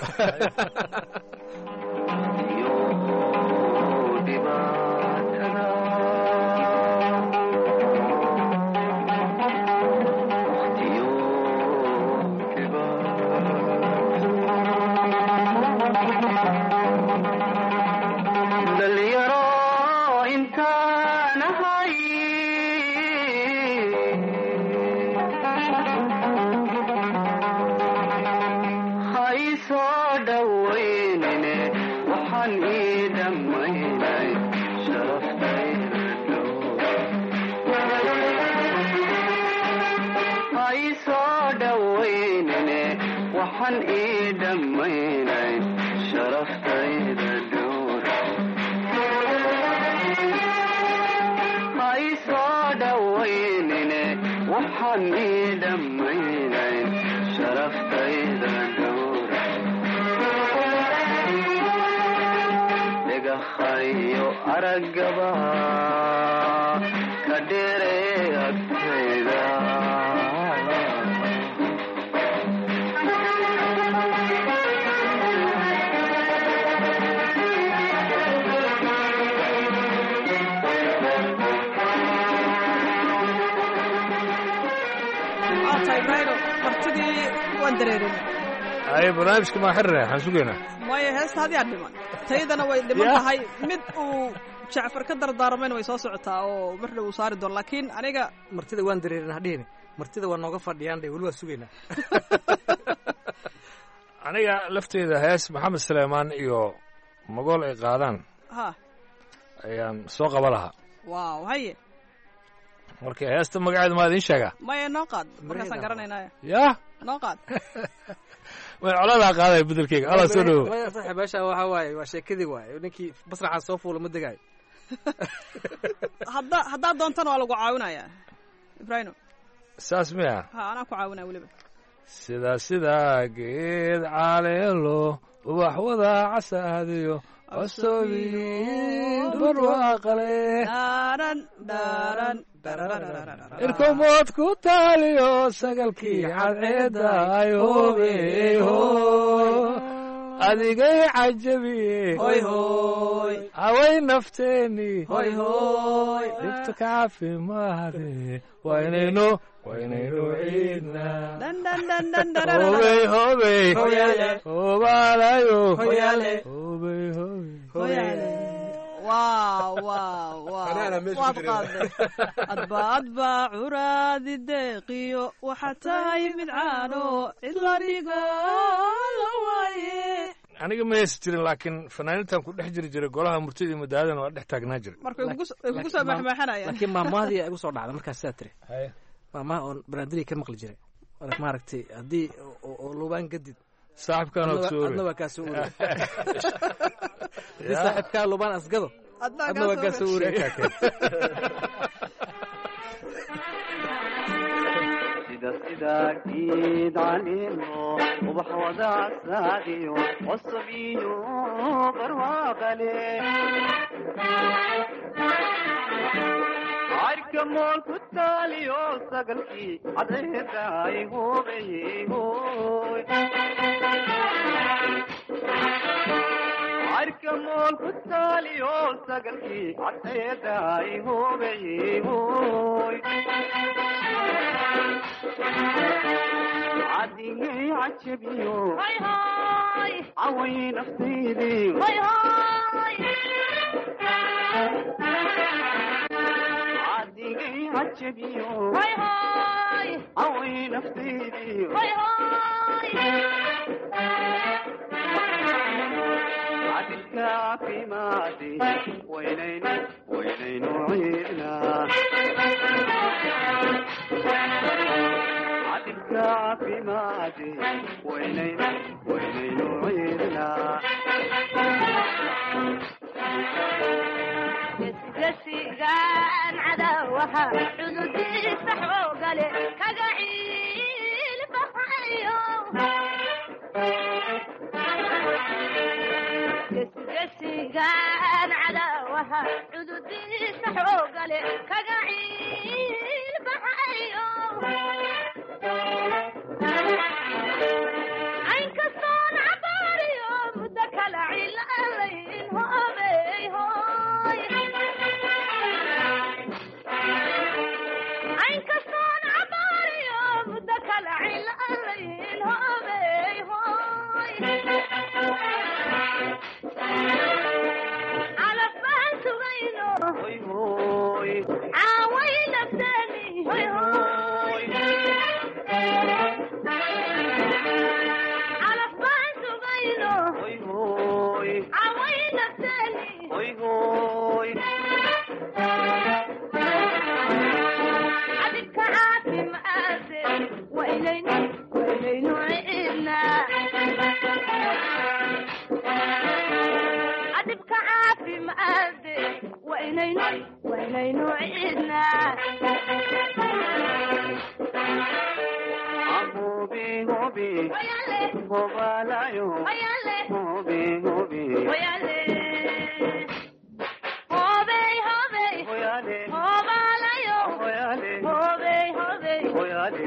waan dareerin ay barnaamijka maa xirina waxaan sugaynaa maya heesta hadyaa dhiman taydana way dhiman tahay mid uu jacfar ka dardaarmayna way soo socotaa oo mar dhow uu saari doono laakiin aniga martida waan dareerin hadhihini martida waa nooga fadhiyaan dhe weli waa sugaynaa aniga lafteeda hees maxamed suleymaan iyo magool ay qaadaan ha ayaan soo qaba lahaa waaw haye marka heesta magaceeda maa idiin sheegaa maya noo qaad markaasaan garanaynaya yaa noo qaad way coladaa qaadaya bedelkeyga alla soo dhowo maya saaxiib meesha waxaa waaye waa sheekadii waaye ninkii masraxaa soo fuula ma degaayo hadda haddaad doontana waa lagu caawinayaa ibrahino saas miya ha anaa ku caawinaya weliba sida sida geed caleelo ubax wada casaadiyo cosoobiin barwaaqale dhaaran dhaaran irkomood ku taaliyo sagalkii cadceedda ay hoobey hoo adigay cajabiye hoy hoy away nafteeni hoy hoy dhibta ka caafimaade waa inayno waa inaynu ciidnaa dhan dhan dhan dhan dhan hoobey hoobey hoyale hoobaalayo hoyale hoobey hoobey hoyale waaw waaw waaw waad qaaday adba adba curaadi deeqiyo waxaa tahay mid caano cid la dhigo la waaye aniga ma heesi jirin laakiin fanaaniintan ku dhex jiri jiray golaha murtida iyo madaadana waa dhex taagnaa jiray marka way kugu soo maxmaxanayaan laakiin maamaadii igu soo dhacda markaas sidaa tiri maamaha oon banaadiriga ka maqli jiray maaragtay haddii oo lubaan gadid saaxibkaan ogsoore adna waa kaa soo ure haddii saaxibkaa lubaan asgado adna waa kaa soo ure sida sida geed caleelo ubax wada casaadiyo cusub iyo barwaaqale arka mool ku taaliyo sagalkii cadceedda ay hoobeyey hooy arka mool ku taaliyo sagalkii cadceedda ay hoobeyey hooy cadigay cajabiyo hoy hoy caway naftaydii hoy hoy cadigay cajabiyo hoy hoy caway naftaydii hoy hoy cadilka caafimaade waynaynu waynaynu ciidnaa cadilka caafimaade waynaynu waynaynu ciidnaa gesigaan cadawaha cududiisa xoogale kaga ciil baxayo gesigaan cadawaha cududiisa xoogale kaga ciil baxayo aynkastoon cabaariyo muddo kala cilaalayn hoobey hooy aynkastoon cabaariyo muddo kala cilaalayn hoobey hooy calafaan sugayno hoy hoy caaway nafteeni hoy hoy calafaan sugayno hoy hoy caaway nafteeni hoy hoy cadibka caafimaade waynaynu waynaynu ciidnaa cadibka caafimaade waynaynu waynaynu ciidnaa hobi hobi hoyale hobaalayo hoyale hobi hobi hoyale hobey hobey hoyale hobaalayo hoyale hobey hobey hoyale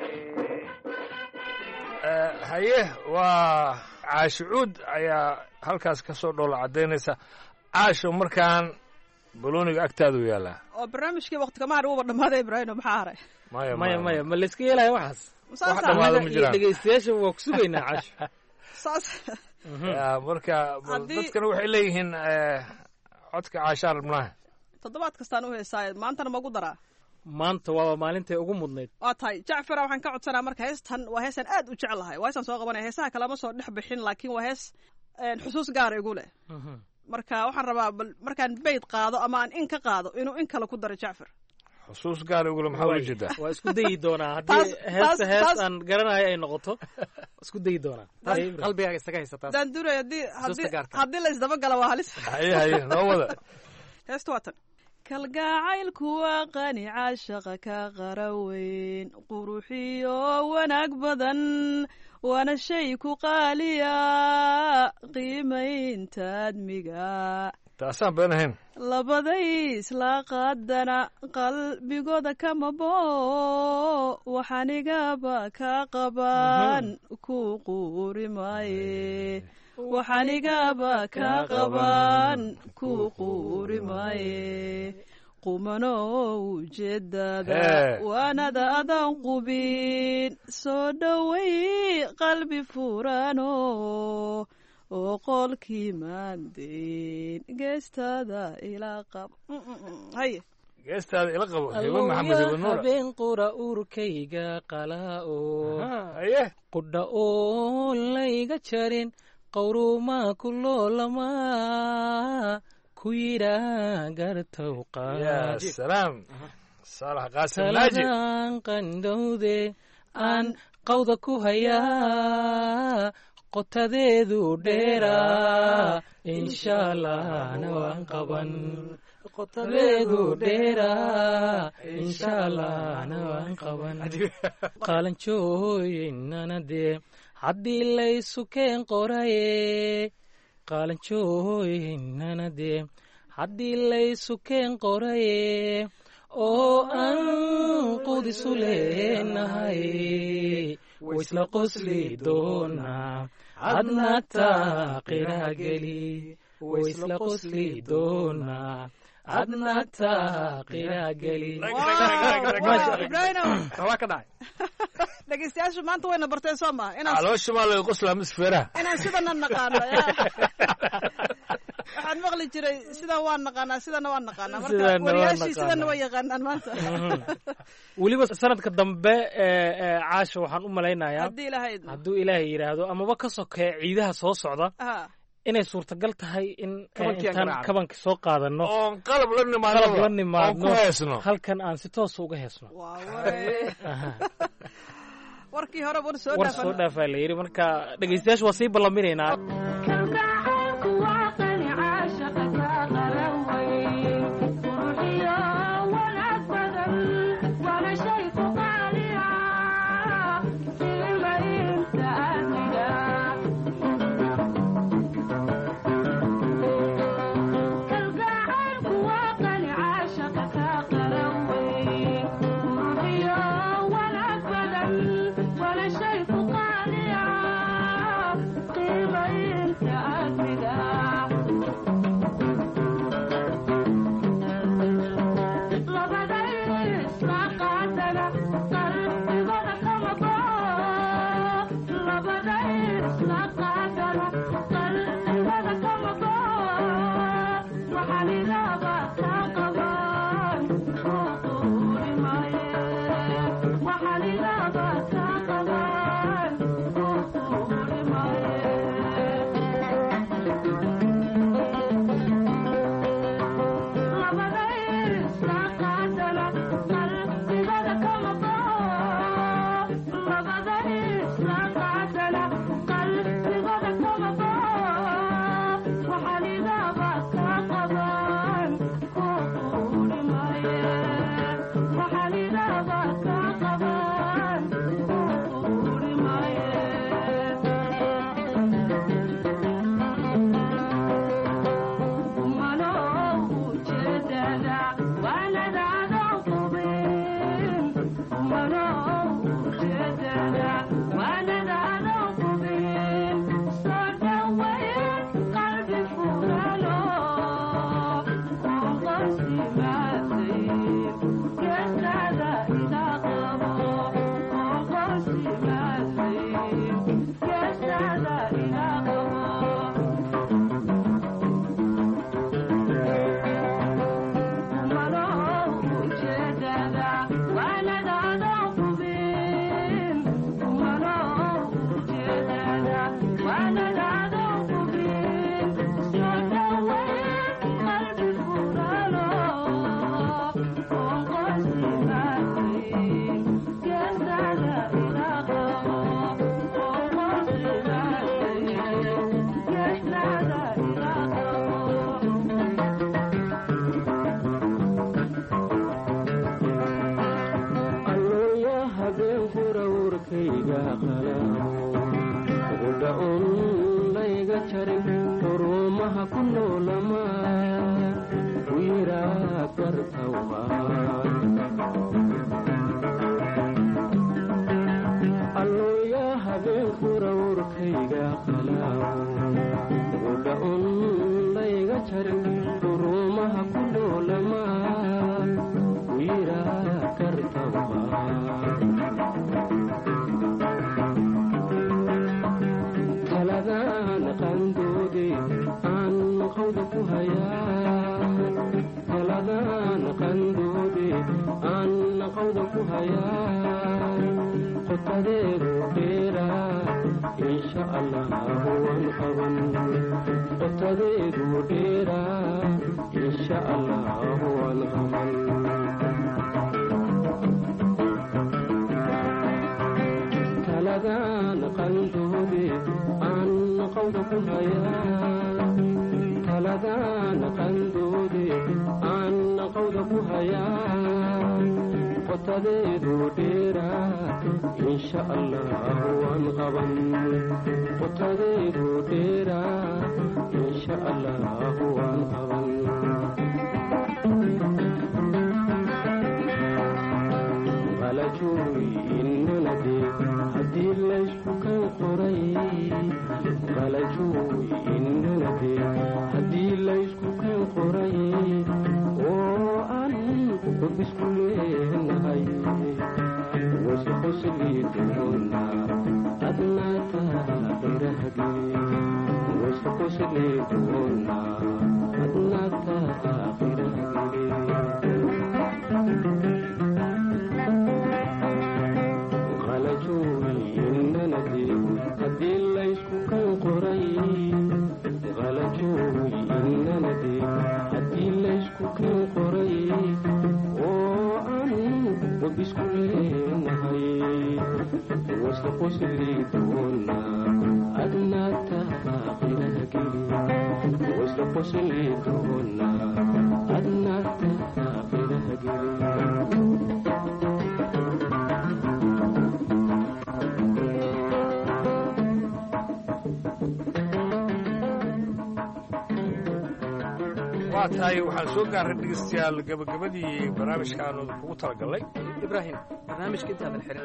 haye waa caashucuud ayaa halkaas ka soo dhoola caddaynaysa caasho markaan balooniga agtaadu yaalaa oo barnaamijkii waqti kama har uba dhammaaday ibraahino maxaa haray maya maya maya ma layska yeelaya waxaas wax dhamaado ma jiraan dhegeystayaasha waa ku sugaynaa casho saas marka dadkana waxay leeyihiin codka caashaan rabnaa toddobaad kastaan u heesaa maantana magu daraa maanta waaba maalintay ugu mudnayd waa tahay jacfara waxaan ka codsanaa marka heestan waa heesaan aad u jecelahay waa heesaan soo qabanaya heesaha kalama soo dhex bixin laakiin waa hees xusuus gaara igu leh marka waxaan rabaa bal markaan bayd qaado ama aan in ka qaado inuu in kale ku daro jacfar xusuus gaara igu leh maxaa ula jeedaa waa isku dayi doonaa haddii heesta hees aan garanayo ay noqoto isku dayi doonaa qalbigaaga isaga haysataa daan duray haddii haddii la isdaba gala waa halis haye haye noo wada heesta waa tan kalgacaylku waa qani caashaqa ka qaraweyn quruxiyo wanaag badan waana shay ku qaaliya qiimaynta admiga taasaan been ahayn labaday isla qaadana qalbigooda kamabo waxanigaba ka qaban ku quuri maaye waxanigaba ka qaban ku quuri maaye qumano ujeedada waanada adan qubin soo dhowey qalbi furano oo qolkii maandeyn geestada ila qab haye geestaada ila qabo hebo maxamed hebo nuur habeen qura urkayga qalaa-o haye qudha oo layga jarin qawrumaa ku loolamaa ku yidhaa gartow ya salaam saalax qaasim naaji taladan qandhowde aan qawda ku hayaa qotadeedu dheeraa insha allahna waan qaban qotadeedu dheeraa insha allahna waan qaban qaalanjooyinana dee haddii laysu keen qoraye qaalanjooyinana dee haddii laysu keen qoraye oo aan qudisu leenahay waisla qosli doonaa adna taaqira geli waisla qosli doonaa adna taaqira geli waa ka dhacay dhegeystayaashu maanta wayna barteen soo maha caloosha maa laga qoslaa misfeeraha inaan sidana naqaano waxaan maqli jiray sidan waan naqaanaa sidana waan naqaanaa marka wariyaashii sidana waa yaqaanaan maanta weliba sanadka dambe caasha waxaan u malaynayaa haddii ilaahay hadduu ilaahay yidhaahdo amaba ka sokeeya ciidaha soo socda inay suurtagal tahay in intaan kabanka soo qaadano oon qalab la qalab la nimaadno nimaadno halkan aan si toosa uga heesno warkii hore war soo war soo dhaafaa la yidhi marka dhegeystayaashu waa sii ballaminaynaa ولا شيء قال يا قيمة انت noolama wiraa gartawha allooya habeenku rawrkayga qalaaw uga un layga jarin duruumaha ku noolama wiraa gartawha taladaan qandoode aan qawda ku hayaa taladaan qandoode aan qawda ku hayaa qotadeedu dheeraa insha allah waan qaban qotadeedu dheeraa insha allah waan qaban taladaan qandoode aan qawda ku hayaa taladaan qandoode aan qawda ku hayaa qotadeedu dheeraa insha allah waan qaban qotadeedu dheeraa insha allah waan qaban qalajooy inanade haddii laysku kan qoray qalajooy inanade haddii laysku kan qoray oo aan qudisku leenahay wasqosliiduna adnaata qirahge wasqosliiduna adnaata qirahge qalajooy inanade haddii laysku kan qoray qalajooy inanade haddii laysku kan qoray oo aan wabisku leenahay wasqosliiduna adnaata qirahge wasqosliiduna adnaata qirahge waa tahay waxaan soo gaarray dhegeystayaal gabagabadii barnaamijkaanu kugu talagalnay ibraahim barnaamijka intaadan xirin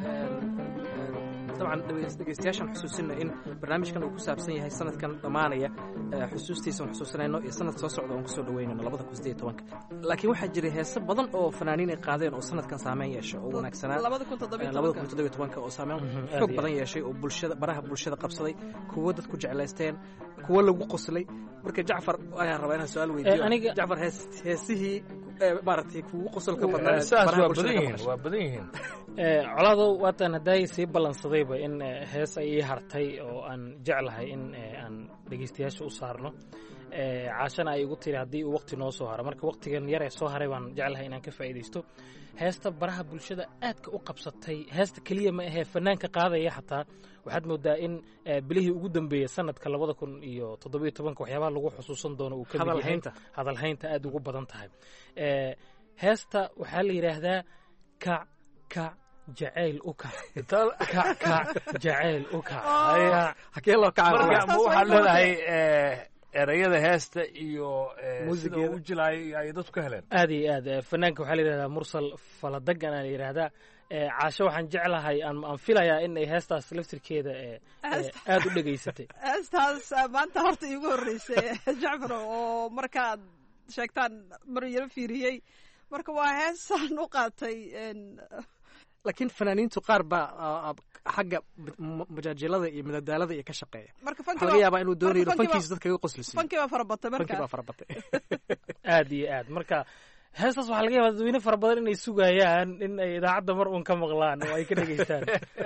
dabcan dhegeystayaashaan xusuusina in barnaamijkan uu ku saabsan yahay sanadkan dhammaanaya xusuustiisa aan xusuusanayno iyo sanad soo socda oon kusoo dhaweynayno labada kun sideed tobanka laakiin waxaa jiray heese badan oo fanaaniin ay qaadeen oo sanadkan saameyn yeeshay oo wanaagsanaa labada kun toddobiyo tobanka oo saameyn xoog badan yeeshay oo bulshada baraha bulshada qabsaday kuwo dadku jeclaysteen kuwo lagu qoslay marka jacfar ayaan rabaa inaan su-aal weydiiyo jacfar hees heesihii maaragtay kugu qosolka badnaa waa badan yihiin waa badan yihiin colaadow waataan hadday sii ballansadayba in hees ay ii hartay oo aan jeclahay in aan dhegeystayaasha u saarno caashana ay igu tiri haddii uu waqti noo soo haro marka waqtigan yar ee soo haray baan jeclahay inaan ka faa'iidaysto heesta baraha bulshada aadka u qabsatay heesta keliya ma ahee fanaanka qaadaya xataa waxaad moodaa in bilihii ugu dambeeyey sanadka labada kun iyo toddobiyo tobanka waxyaabaha lagu xusuusan doono uu ka mid yahay hadalhaynta aad ugu badan tahay heesta waxaa la yidhaahdaa kac kac jacayl u kac kac kac jacayl u kac hakee loo kaca ma waxaad leedahay erayada heesta iyo sida uu jilaayo ay dadku ka heleen aad iyo aad fanaanka waxaa la yidhahdaa mursal faladagan aa la yidhaahdaa caasho waxaan jeclahay aan filayaa in ay heestaas laftirkeeda aad u dhegaysatay heestaas maanta horta iigu horreysay jacfar oo markaad sheegtaan mar yaro fiiriyey marka waa heesaan u qaatay laakiin fanaaniintu qaar baa xagga majaajilada iyo madadaalada iyo ka shaqeeya waxaa laga yaabaa inuu doonayo fankiisa dadka iga qoslisiyo fankii baa farabatay marka fankii baa farabatay aad iyo aad marka heestaas waxaa laga yaabaa dadweyne fara badan inay sugayaan in ay idaacadda mar uun ka maqlaan oo ay ka dhegeystaan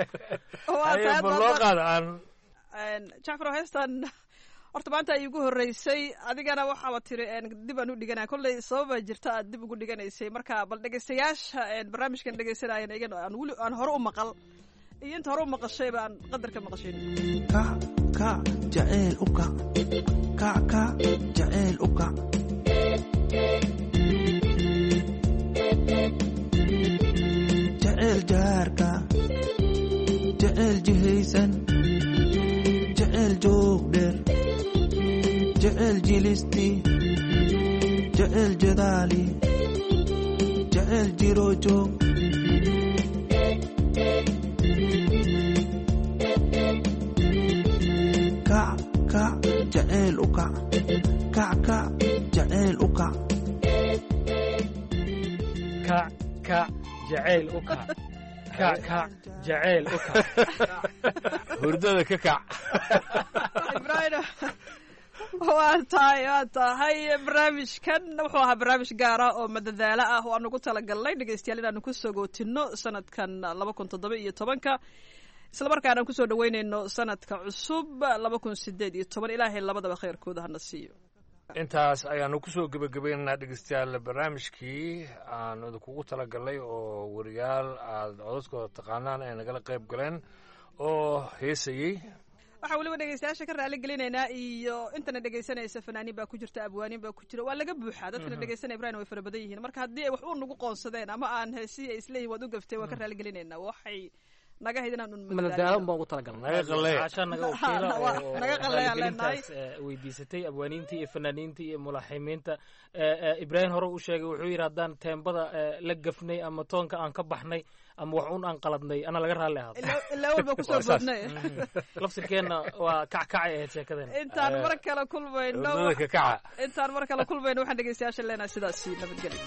bal loo qaado aan jacfar heestan horta maanta ay igu horreysay adigana waxaaba tiri dib aan u dhiganaa kolley sababaa jirta aad dib ugu dhiganaysay marka bal dhegeystayaasha barnaamijkan dhegeysanayana igan aan weli aan hore u maqal iyo inta hore u maqashayba aan qadar ka maqashin kac kac jaceyl u kac kac kac jaceyl u kac jaceyl jaarka jaceyl jihaysan jaceyl joog dheer jaceyl jaceyl jilisti jaceyl jadaali jaceyl jiroojoog kac kac jaceyl u kac kac kac jaceyl u kac kac kac jaceyl u kac kac kac jaceyl u kac hurdada ka kac ibrahim waa tahay waa tahay barnaamijkan wuxuu ahaa barnaamij gaar ah oo madadaalo ah oo aan ugu talagalnay dhegeystayaal inaanu ku sogootino sanadkan laba kun toddoba iyo tobanka isla markaana aan kusoo dhaweynayno sanadka cusub laba kun sideed iyo toban ilaahay labadaba khayrkooda hana siiyo intaas ayaanu kusoo gebagabaynaynaa dhegeystayaal barnaamijkii aan idinkugu talagalnay oo wariyaal aad codadkooda taqaanaan ay nagala qayb galeen oo heesayey waxaa weliba dhegeystayaasha ka raali gelinaynaa iyo intana dhegeysanaysa fanaaniin baa ku jirta abwaaniin baa ku jira waa laga buuxaa dadkana dhegeysanaya ibrahim way fara badan yihiin marka haddii ay wax u nagu qoonsadeen ama aan heesii ay isleeyihin waad u gaftay waa ka raali gelinaynaa waxay naga hayd inaan madadaalon baan ugu talagalnay caasha naga wakiila oo naga qalleeyaan leenahay weydiisatay abwaaniintii iyo fanaaniintii iyo mulaaximiinta ibrahim hore u sheegay wuxuu yidhi haddaan teembada la gafnay ama toonka aan ka baxnay ama wax un aan qaladnay ana laga raalli ahaado ilaa walba kusoo boodnay lafsirkeenna waa kackacay ahayd sheekadeena intaan mar kale kulmayno intaan mar kale kulmayno waxaan dhegeystayaasha leenahay sidaasi nabadgelyo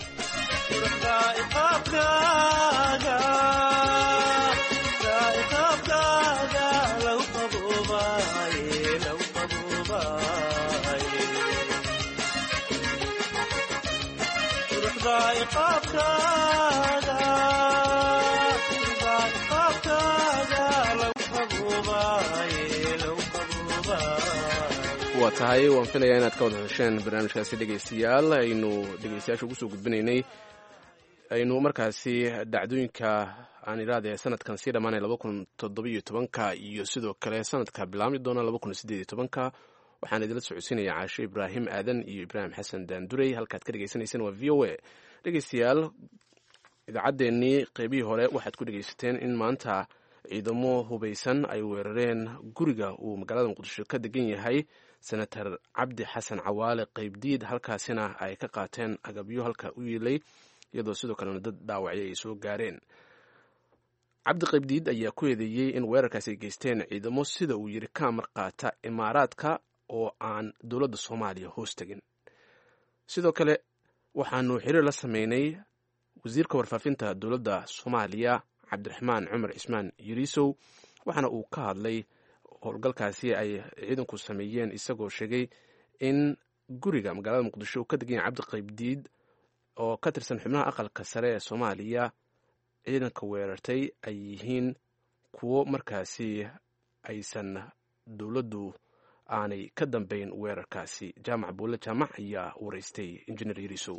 waa tahay waan filayaa inaad ka wada hesheen barnaamijkaasi dhegaystayaal aynu dhegaystayaasha ugu soo gudbinaynay aynu markaasi dhacdooyinka aan idhaahde sanadkan sii dhammaanay laba kun toddobiyo tobanka iyo sidoo kale sanadka bilaabmi doona laba kun sideed iyo tobanka waxaan idinla socodsiinaya caasho ibraahim aadan iyo ibraahim xasan daandurey halkaad ka dhegeysaneyseen waa v o a dhegeystayaal idaacaddeenii qeybihii hore waxaad ku dhegeysateen in maanta ciidamo hubaysan ay weerareen guriga uu magaalada muqdisho ka degan yahay senator cabdi xasan cawaale qeybdiid halkaasina ay ka qaateen agabyo halka u yiilay iyadoo sidoo kalena dad dhaawacyo ay soo gaareen cabdi qaybdiid ayaa ku eedeeyey in weerarkaasi ay geysteen ciidamo sida uu yidhi ka amar qaata imaaraadka oo aan dowladda soomaaliya hoos tegin sidoo kale waxaanu xiriir la sameynay wasiirka warfaafinta dowladda soomaaliya cabdiraxmaan cumar cismaan yariisow waxaana uu ka hadlay howlgalkaasi ay ciidanku sameeyeen isagoo sheegay in guriga magaalada muqdisho uu ka degan yahay cabdi qaybdiid oo ka tirsan xubnaha aqalka sare ee soomaaliya ciidanka weerartay ay yihiin kuwo markaasi aysan dowladdu aanay ka dambayn weerarkaasi jaamac buulle jaamac ayaa wareystay injineer yariisow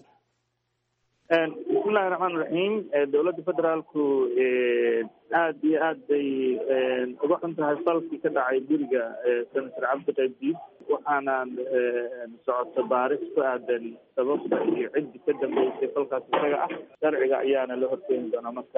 bismillahi raxmaan raxiim dowladda federaalku aada iyo aad bay uga xun tahay falkii ka dhacay guriga senator cabdi qaybdiid waxaanaan socoto baaris ku aadan sababta iyo ciddi ka dambeysay falkaas isaga ah sharciga ayaana la horkeeni doonaa marka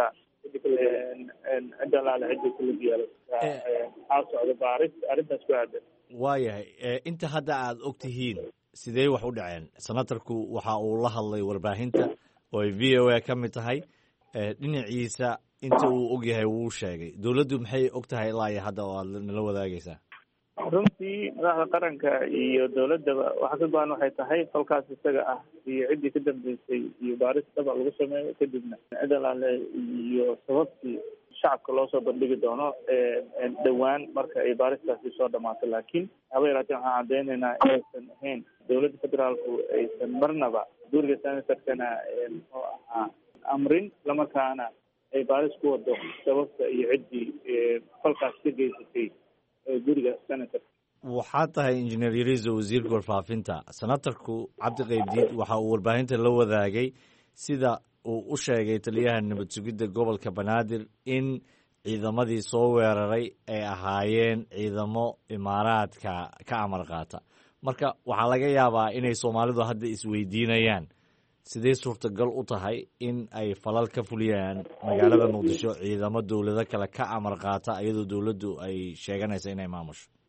cidda laale cidda kulug yeelo waxaa socda baaris arrintaas ku aadan waayahay inta hadda aada og tihiin sidee wax u dhaceen senatarku waxa uu la hadlay warbaahinta oo ay v o a ka mid tahay dhinaciisa inta uu og yahay wuu sheegay dowladdu maxay og tahay ilaa iyo hadda oo aad nala wadaagaysaa runtii madaxda qaranka iyo dowladdaba waxa ka go-an waxay tahay falkaas isaga ah iyo ciddii ka dambeysay iyo baaris daba lagu sameeyo kadibna cid alaale iyo sababtii shacabka loo soo bandhigi doono dhowaan marka ay baaristaasi soo dhamaato laakiin haba yaraatee waxaan caddeynaynaa inaysan ahayn dowladda federaalku aysan marnaba guriga senatorkana muxuu ahaa amrin islamarkaana ay baaris ku wado sababta iyo ciddii falkaas ka geysatay guriga senatorka waxaa tahay injineer yariiso wasiirka warfaafinta senatarku cabdi qaybdiid waxa uu warbaahinta la wadaagay sida uu u sheegay taliyaha nabad sugidda gobolka banaadir in ciidamadii soo weeraray ay ahaayeen ciidamo imaaraadka ka amar qaata marka waxaa laga yaabaa inay soomaalidu hadda isweydiinayaan sidee suurtagal u tahay in ay falal ka fuliyaan magaalada muqdisho ciidamo dowlado kale ka amar qaata iyadoo dowladdu ay sheeganaysa inay maamusho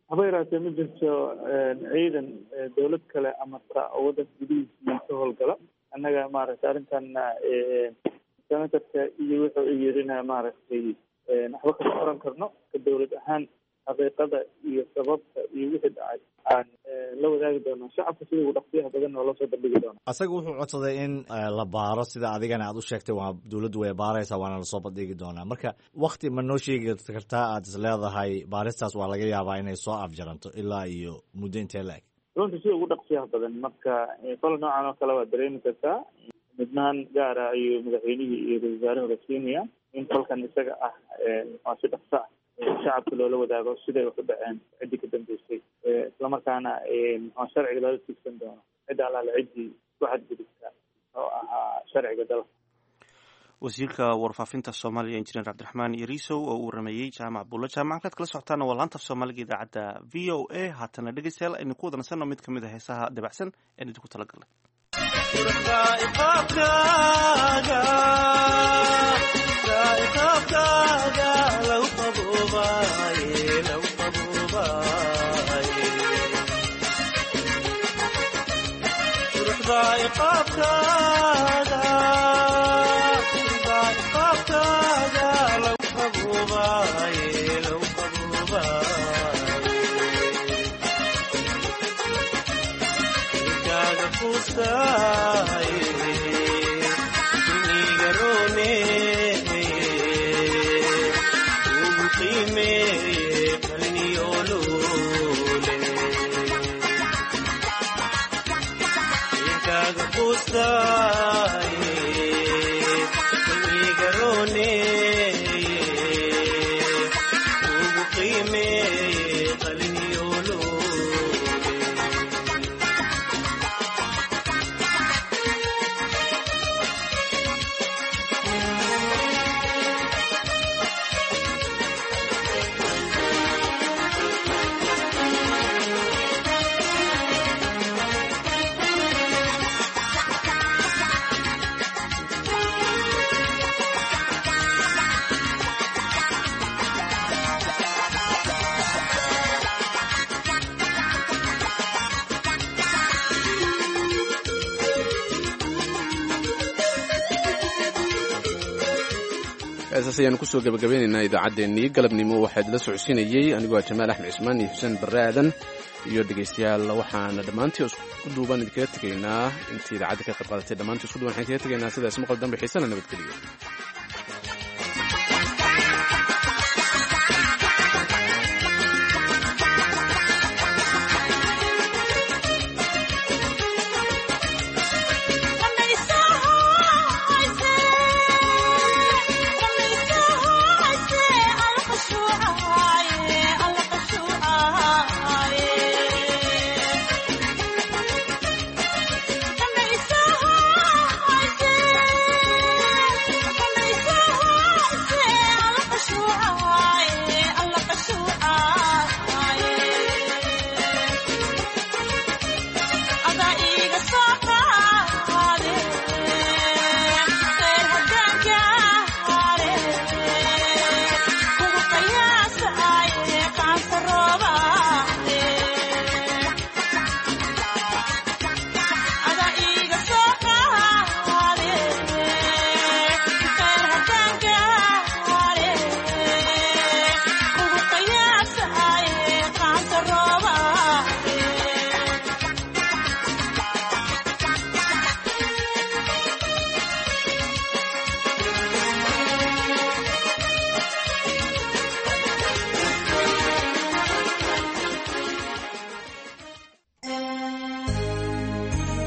haba yaraatee ma jirto ciidan dawlad kale amarta oo waddanka gudihiisii ka howlgala. annaga maaragtay arrintanna senatarka iyo wuxuu u yirina maaragtay waxba kama oran karno ka dawlad ahaan xaqiiqada iyo sababta iyo wixii dhacay aan la wadaagi doonaa shacabka sida ugu dhaqsiyaha badan oo loo soo bandhigi doona. asaga wuxuu codsaday in la baaro sida adigana aad u sheegtay waa dawladdu way baaraysaa waana lasoo bandhigi doonaa. marka wakti ma noo sheegi kartaa aad is leedahay baaristaas waa laga yaabaa inay soo afjaranto ilaa iyo muddo intee la-eg? runtii sida ugu dhaqsiyaha badan marka kole noocan oo kale waad dareemi kartaa midnaan gaara ayuu madaxweynihii iyo ra-iisul wasaaraha siinaya in kolkan isaga ah waa si dhaqso ah shacabka loola wadaago siday wax u dhaceen ciddii ka dambeysay islamarkaana maxaa sharciga loola tiigsan doono cidda allaale ciddii ku xadgudubta oo ahaa sharciga dalka. wasiirka warfaafinta soomaaliya injineer cabdiraxmaan yariisow oo uu rameeyey jaamac buulla jaamac kaad kala socotaana waa laanta af soomaaliga idaacadda v o a. haatana dhegeystayaal aynu ku wada nasanno mid kamid a heesaha dabacsan een idinku talagalnay. heesaas ayaanu kusoo gabagabeynaynaa idaacaddeenii galabnimo waxaa idila socodsiinayey anigoo jamaal axmed cismaan iyo xuseen barre aadan iyo dhegaystayaal waxaana dhammaantii isku duuban idinkaga tegaynaa intii idaacadda ka qayb qaadatay dhammaantii isku duuban waxaan kaga tegaynaa sidaas maqal dambe xiisana nabadgeliyo.